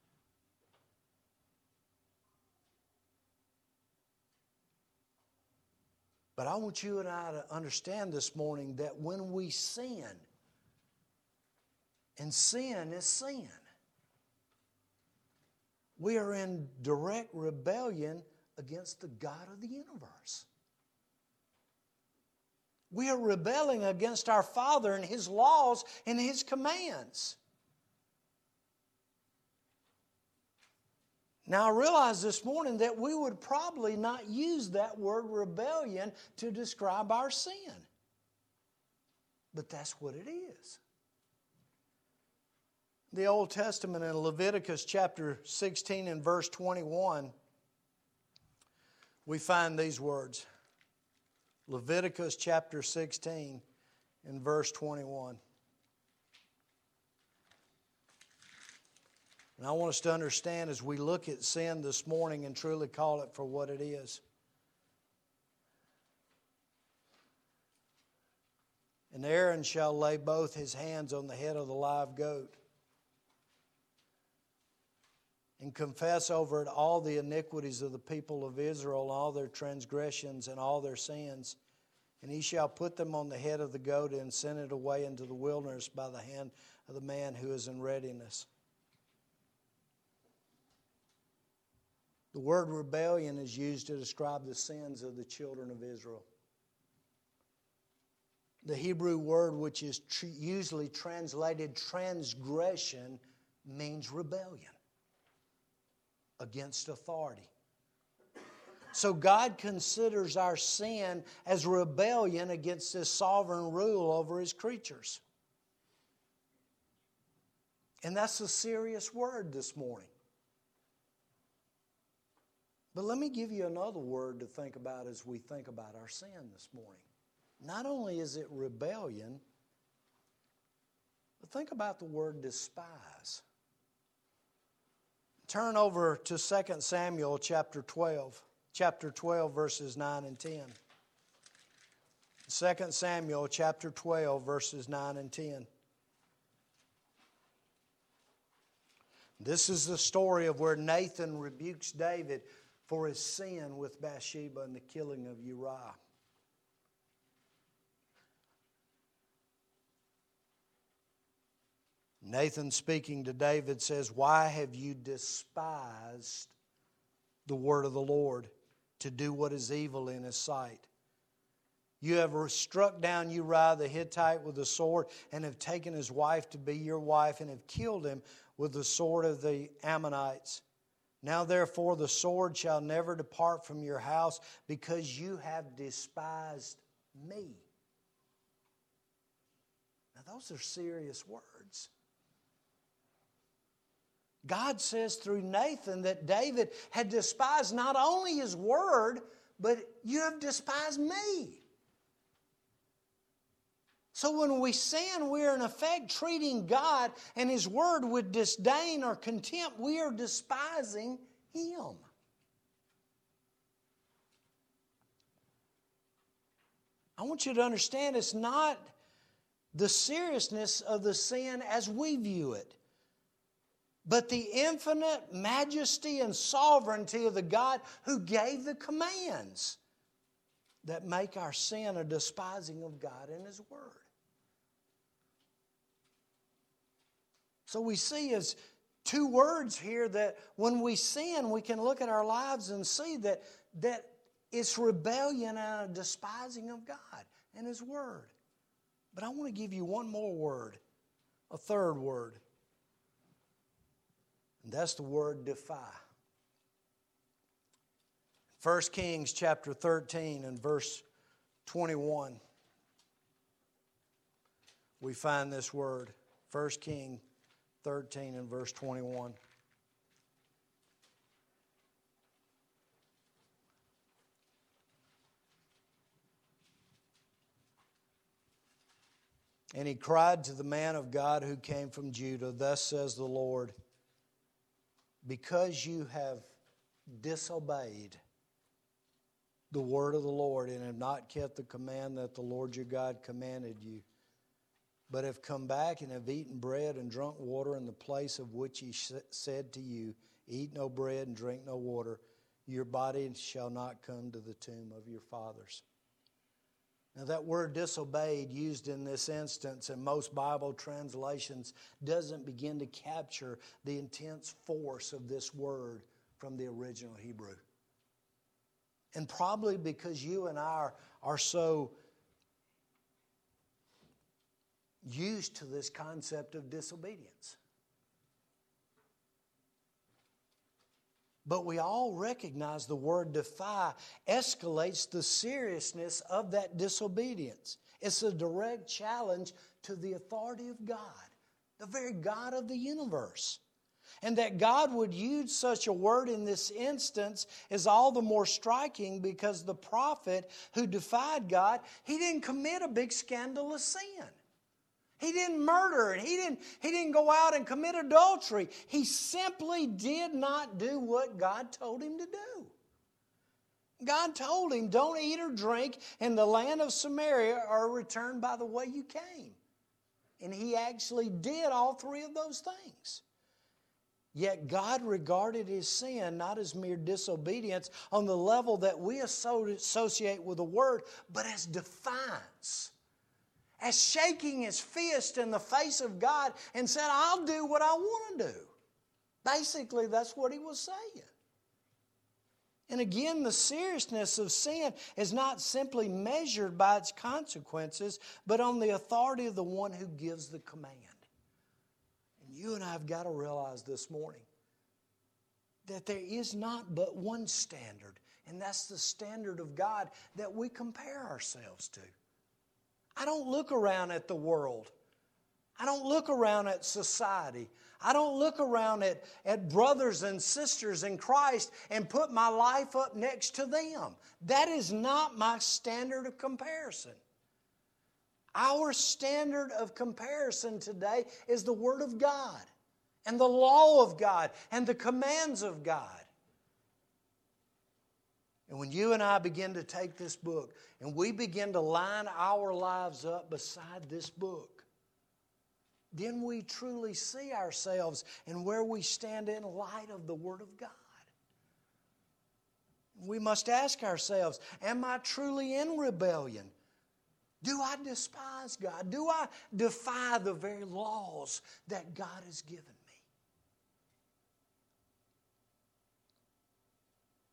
But I want you and I to understand this morning that when we sin, and sin is sin, we are in direct rebellion against the God of the universe. We are rebelling against our Father and His laws and His commands. Now, I realize this morning that we would probably not use that word rebellion to describe our sin. But that's what it is. The Old Testament in Leviticus chapter 16 and verse 21, we find these words. Leviticus chapter 16 and verse 21. And I want us to understand as we look at sin this morning and truly call it for what it is. And Aaron shall lay both his hands on the head of the live goat and confess over it all the iniquities of the people of Israel, all their transgressions and all their sins. And he shall put them on the head of the goat and send it away into the wilderness by the hand of the man who is in readiness. The word rebellion is used to describe the sins of the children of Israel. The Hebrew word, which is usually translated transgression, means rebellion against authority. So God considers our sin as rebellion against His sovereign rule over His creatures. And that's a serious word this morning. But let me give you another word to think about as we think about our sin this morning. Not only is it rebellion, but think about the word despise. Turn over to 2 Samuel chapter 12 verses 9 and 10. 2 Samuel chapter 12 verses 9 and 10. This is the story of where Nathan rebukes David for his sin with Bathsheba and the killing of Uriah. Nathan speaking to David says, "Why have you despised the word of the Lord, to do what is evil in His sight. You have struck down Uriah the Hittite with the sword, and have taken his wife to be your wife, and have killed him with the sword of the Ammonites. Now therefore the sword shall never depart from your house, because you have despised me. Now those are serious words. God says through Nathan that David had despised not only His word, but you have despised me. So when we sin, we are in effect treating God and His word with disdain or contempt. We are despising Him. I want you to understand it's not the seriousness of the sin as we view it, but the infinite majesty and sovereignty of the God who gave the commands that make our sin a despising of God and His word. So we see as two words here that when we sin, we can look at our lives and see that it's rebellion and a despising of God and His word. But I want to give you one more word, a third word. And that's the word defy. 1 Kings chapter 13 and verse 21. We find this word. 1 Kings 13 and verse 21. And he cried to the man of God who came from Judah, "Thus says the Lord, because you have disobeyed the word of the Lord and have not kept the command that the Lord your God commanded you, but have come back and have eaten bread and drunk water in the place of which He said to you, eat no bread and drink no water, your body shall not come to the tomb of your fathers." Now that word disobeyed used in this instance in most Bible translations doesn't begin to capture the intense force of this word from the original Hebrew. And probably because you and I are so used to this concept of disobedience. But we all recognize the word defy escalates the seriousness of that disobedience. It's a direct challenge to the authority of God, the very God of the universe. And that God would use such a word in this instance is all the more striking because the prophet who defied God, he didn't commit a big scandalous sin. He didn't murder, and he didn't go out and commit adultery. He simply did not do what God told him to do. God told him, don't eat or drink in the land of Samaria or return by the way you came. And he actually did all three of those things. Yet God regarded his sin not as mere disobedience on the level that we associate with the word, but as defiance. As shaking his fist in the face of God and said, I'll do what I want to do. Basically, that's what he was saying. And again, the seriousness of sin is not simply measured by its consequences, but on the authority of the one who gives the command. And you and I have got to realize this morning that there is not but one standard, and that's the standard of God that we compare ourselves to. I don't look around at the world. I don't look around at society. I don't look around at brothers and sisters in Christ and put my life up next to them. That is not my standard of comparison. Our standard of comparison today is the Word of God and the law of God and the commands of God. And when you and I begin to take this book and we begin to line our lives up beside this book, then we truly see ourselves and where we stand in light of the Word of God. We must ask ourselves, am I truly in rebellion? Do I despise God? Do I defy the very laws that God has given me?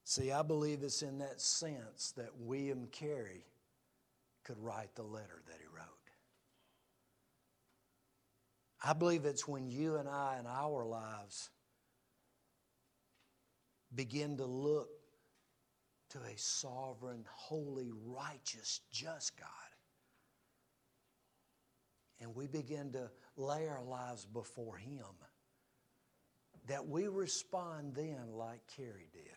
See, I believe it's in that sense that William Carey could write the letter that he wrote. I believe it's when you and I in our lives begin to look to a sovereign, holy, righteous, just God. And we begin to lay our lives before Him, that we respond then like Carey did.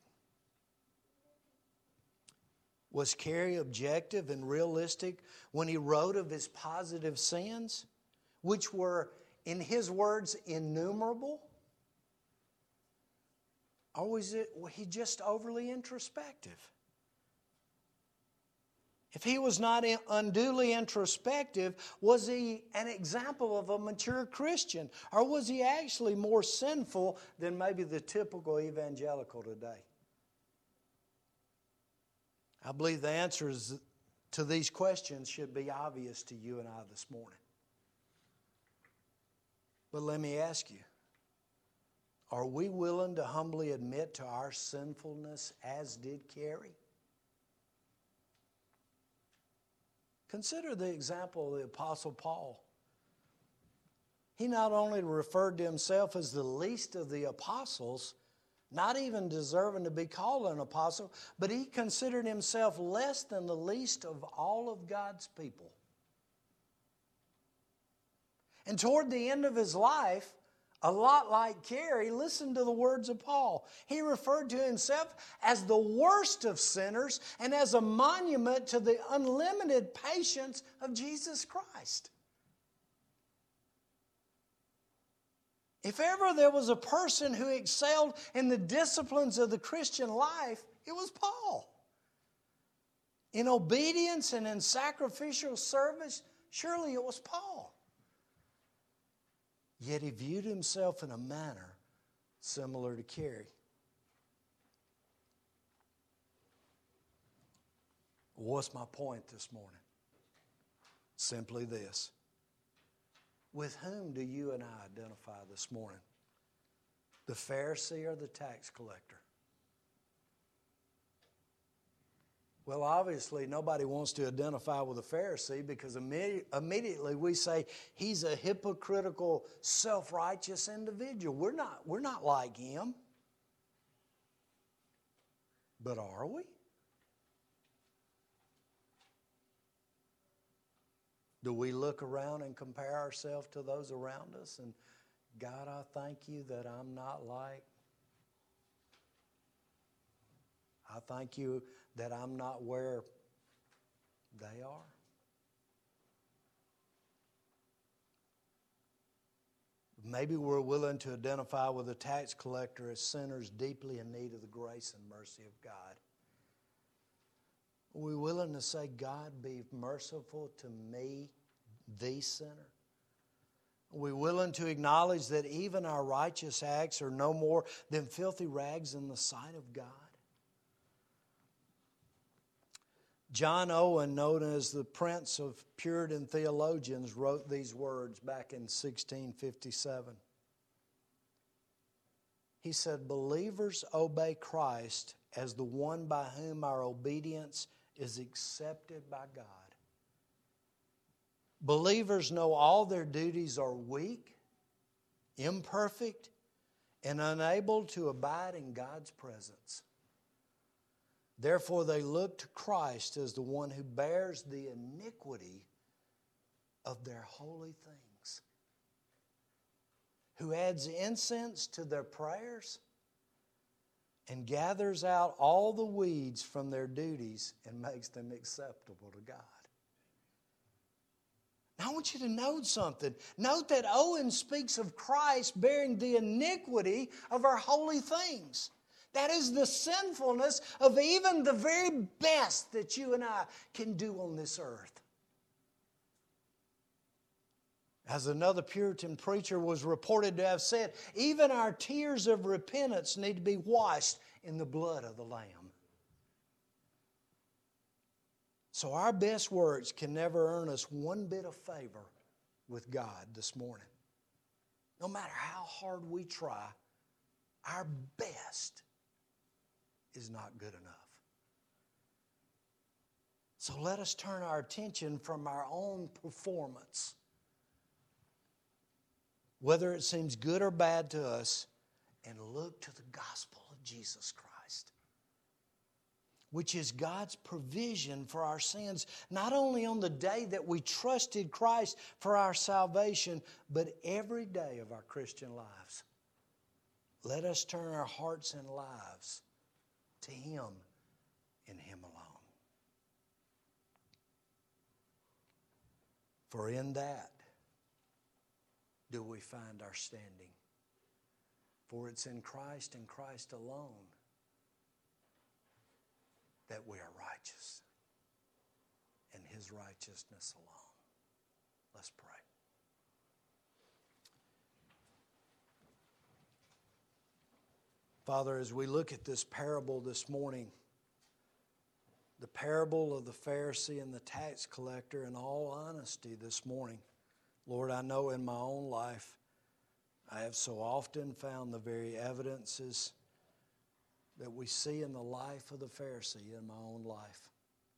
Was Carey objective and realistic when he wrote of his positive sins, which were, in his words, innumerable? Or was he just overly introspective? If he was not unduly introspective, was he an example of a mature Christian? Or was he actually more sinful than maybe the typical evangelical today? I believe the answers to these questions should be obvious to you and I this morning. But let me ask you, are we willing to humbly admit to our sinfulness as did Carey? Consider the example of the Apostle Paul. He not only referred to himself as the least of the apostles, not even deserving to be called an apostle, but he considered himself less than the least of all of God's people. And toward the end of his life, a lot like Carey, listen to the words of Paul. He referred to himself as the worst of sinners and as a monument to the unlimited patience of Jesus Christ. If ever there was a person who excelled in the disciplines of the Christian life, it was Paul. In obedience and in sacrificial service, surely it was Paul. Yet he viewed himself in a manner similar to Carey. What's my point this morning? Simply this. With whom do you and I identify this morning? The Pharisee or the tax collector? Well, obviously, nobody wants to identify with a Pharisee because immediately we say he's a hypocritical, self-righteous individual. We're not like him. But are we? Do we look around and compare ourselves to those around us? And God, I thank you that I'm not like. I thank you that I'm not where they are. Maybe we're willing to identify with a tax collector as sinners deeply in need of the grace and mercy of God. Are we willing to say, God, be merciful to me, the sinner? Are we willing to acknowledge that even our righteous acts are no more than filthy rags in the sight of God? John Owen, known as the Prince of Puritan Theologians, wrote these words back in 1657. He said, believers obey Christ as the one by whom our obedience is accepted by God. Believers know all their duties are weak, imperfect, and unable to abide in God's presence. Therefore, they look to Christ as the one who bears the iniquity of their holy things, who adds incense to their prayers and gathers out all the weeds from their duties and makes them acceptable to God. Now, I want you to note something. Note that Owen speaks of Christ bearing the iniquity of our holy things. That is the sinfulness of even the very best that you and I can do on this earth. As another Puritan preacher was reported to have said, even our tears of repentance need to be washed in the blood of the Lamb. So our best works can never earn us one bit of favor with God this morning. No matter how hard we try, our best is not good enough. So let us turn our attention from our own performance, whether it seems good or bad to us, and look to the gospel of Jesus Christ, which is God's provision for our sins, not only on the day that we trusted Christ for our salvation, but every day of our Christian lives. Let us turn our hearts and lives to Him and Him alone. For in that do we find our standing. For it's in Christ and Christ alone that we are righteous, and His righteousness alone. Let's pray. Father, as we look at this parable this morning, the parable of the Pharisee and the tax collector, in all honesty this morning, Lord, I know in my own life I have so often found the very evidences that we see in the life of the Pharisee in my own life.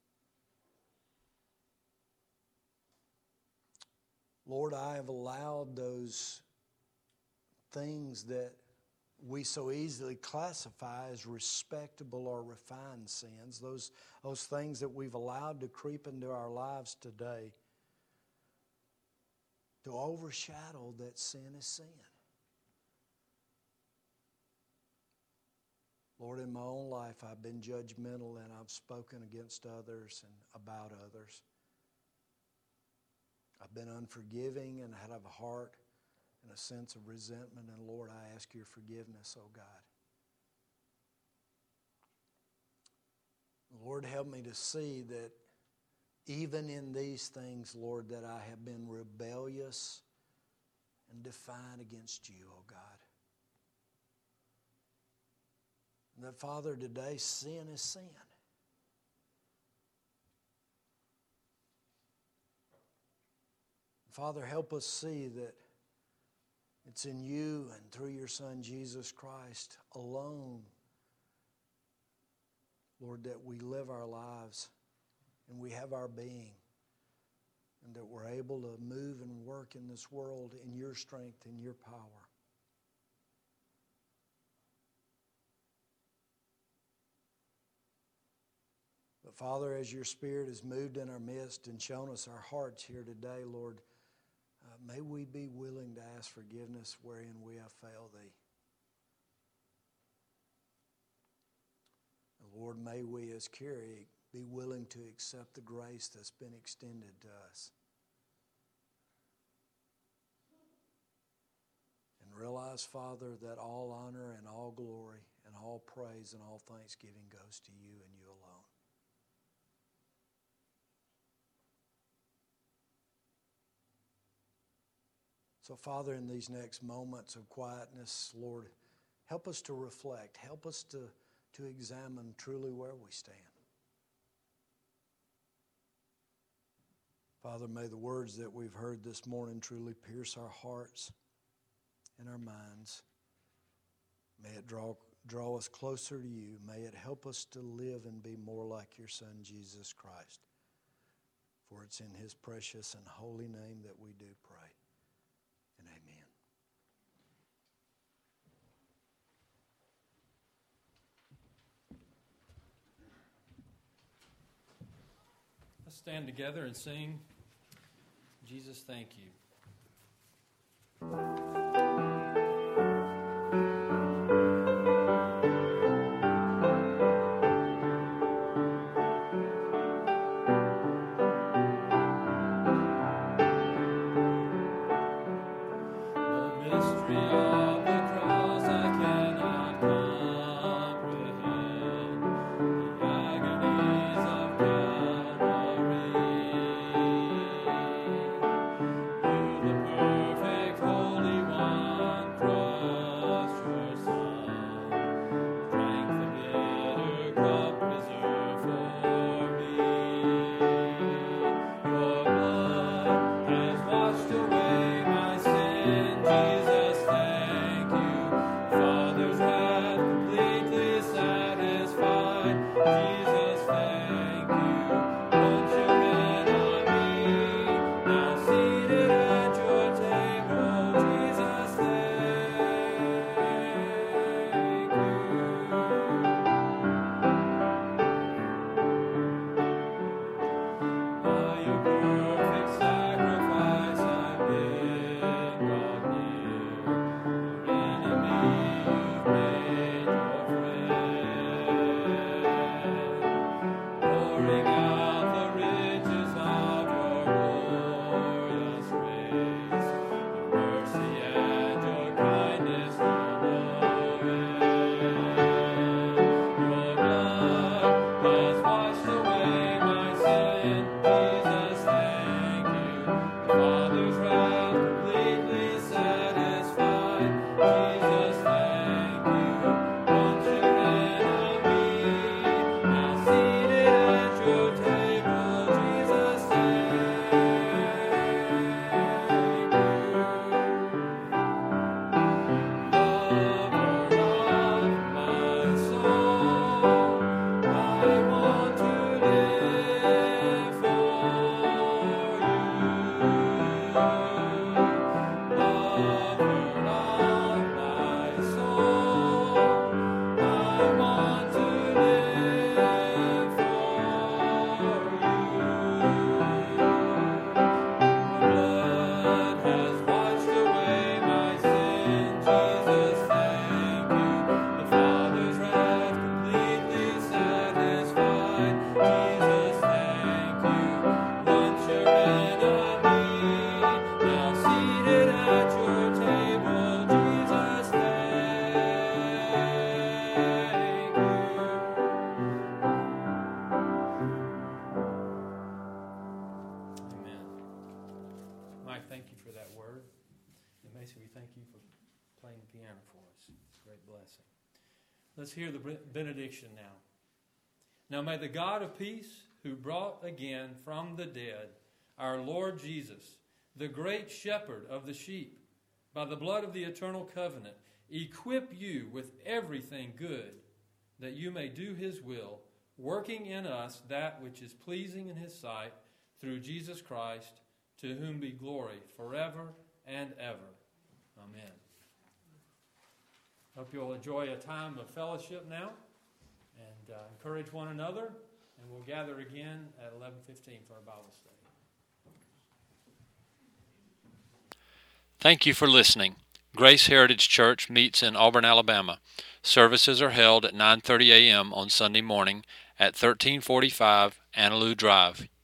Lord, I have allowed those things that we so easily classify as respectable or refined sins, those things that we've allowed to creep into our lives today, to overshadow that sin is sin. Lord, in my own life, I've been judgmental and I've spoken against others and about others. I've been unforgiving and had a heart and a sense of resentment. And Lord, I ask your forgiveness, oh God. Lord, help me to see that even in these things, Lord, that I have been rebellious and defiant against you, oh God. And that, Father, today sin is sin. Father, help us see that it's in you and through your Son, Jesus Christ, alone, Lord, that we live our lives and we have our being, and that we're able to move and work in this world in your strength and your power. But Father, as your Spirit has moved in our midst and shown us our hearts here today, Lord, may we be willing to ask forgiveness wherein we have failed thee. Lord, may we as Carrie be willing to accept the grace that's been extended to us. And realize, Father, that all honor and all glory and all praise and all thanksgiving goes to you and you alone. So, Father, in these next moments of quietness, Lord, help us to reflect. Help us to examine truly where we stand. Father, may the words that we've heard this morning truly pierce our hearts and our minds. May it draw us closer to you. May it help us to live and be more like your Son, Jesus Christ. For it's in his precious and holy name that we do pray. And amen. Let's stand together and sing, Jesus, Thank You. You Let's hear the benediction now. Now may the God of peace, who brought again from the dead our Lord Jesus, the great shepherd of the sheep, by the blood of the eternal covenant, equip you with everything good, that you may do his will, working in us that which is pleasing in his sight, through Jesus Christ, to whom be glory forever and ever. Amen. Hope you'll enjoy a time of fellowship now, and encourage one another, and we'll gather again at 11:15 for our Bible study. Thank you for listening. Grace Heritage Church meets in Auburn, Alabama. Services are held at 9:30 a.m. on Sunday morning at 1345 Annaloo Drive,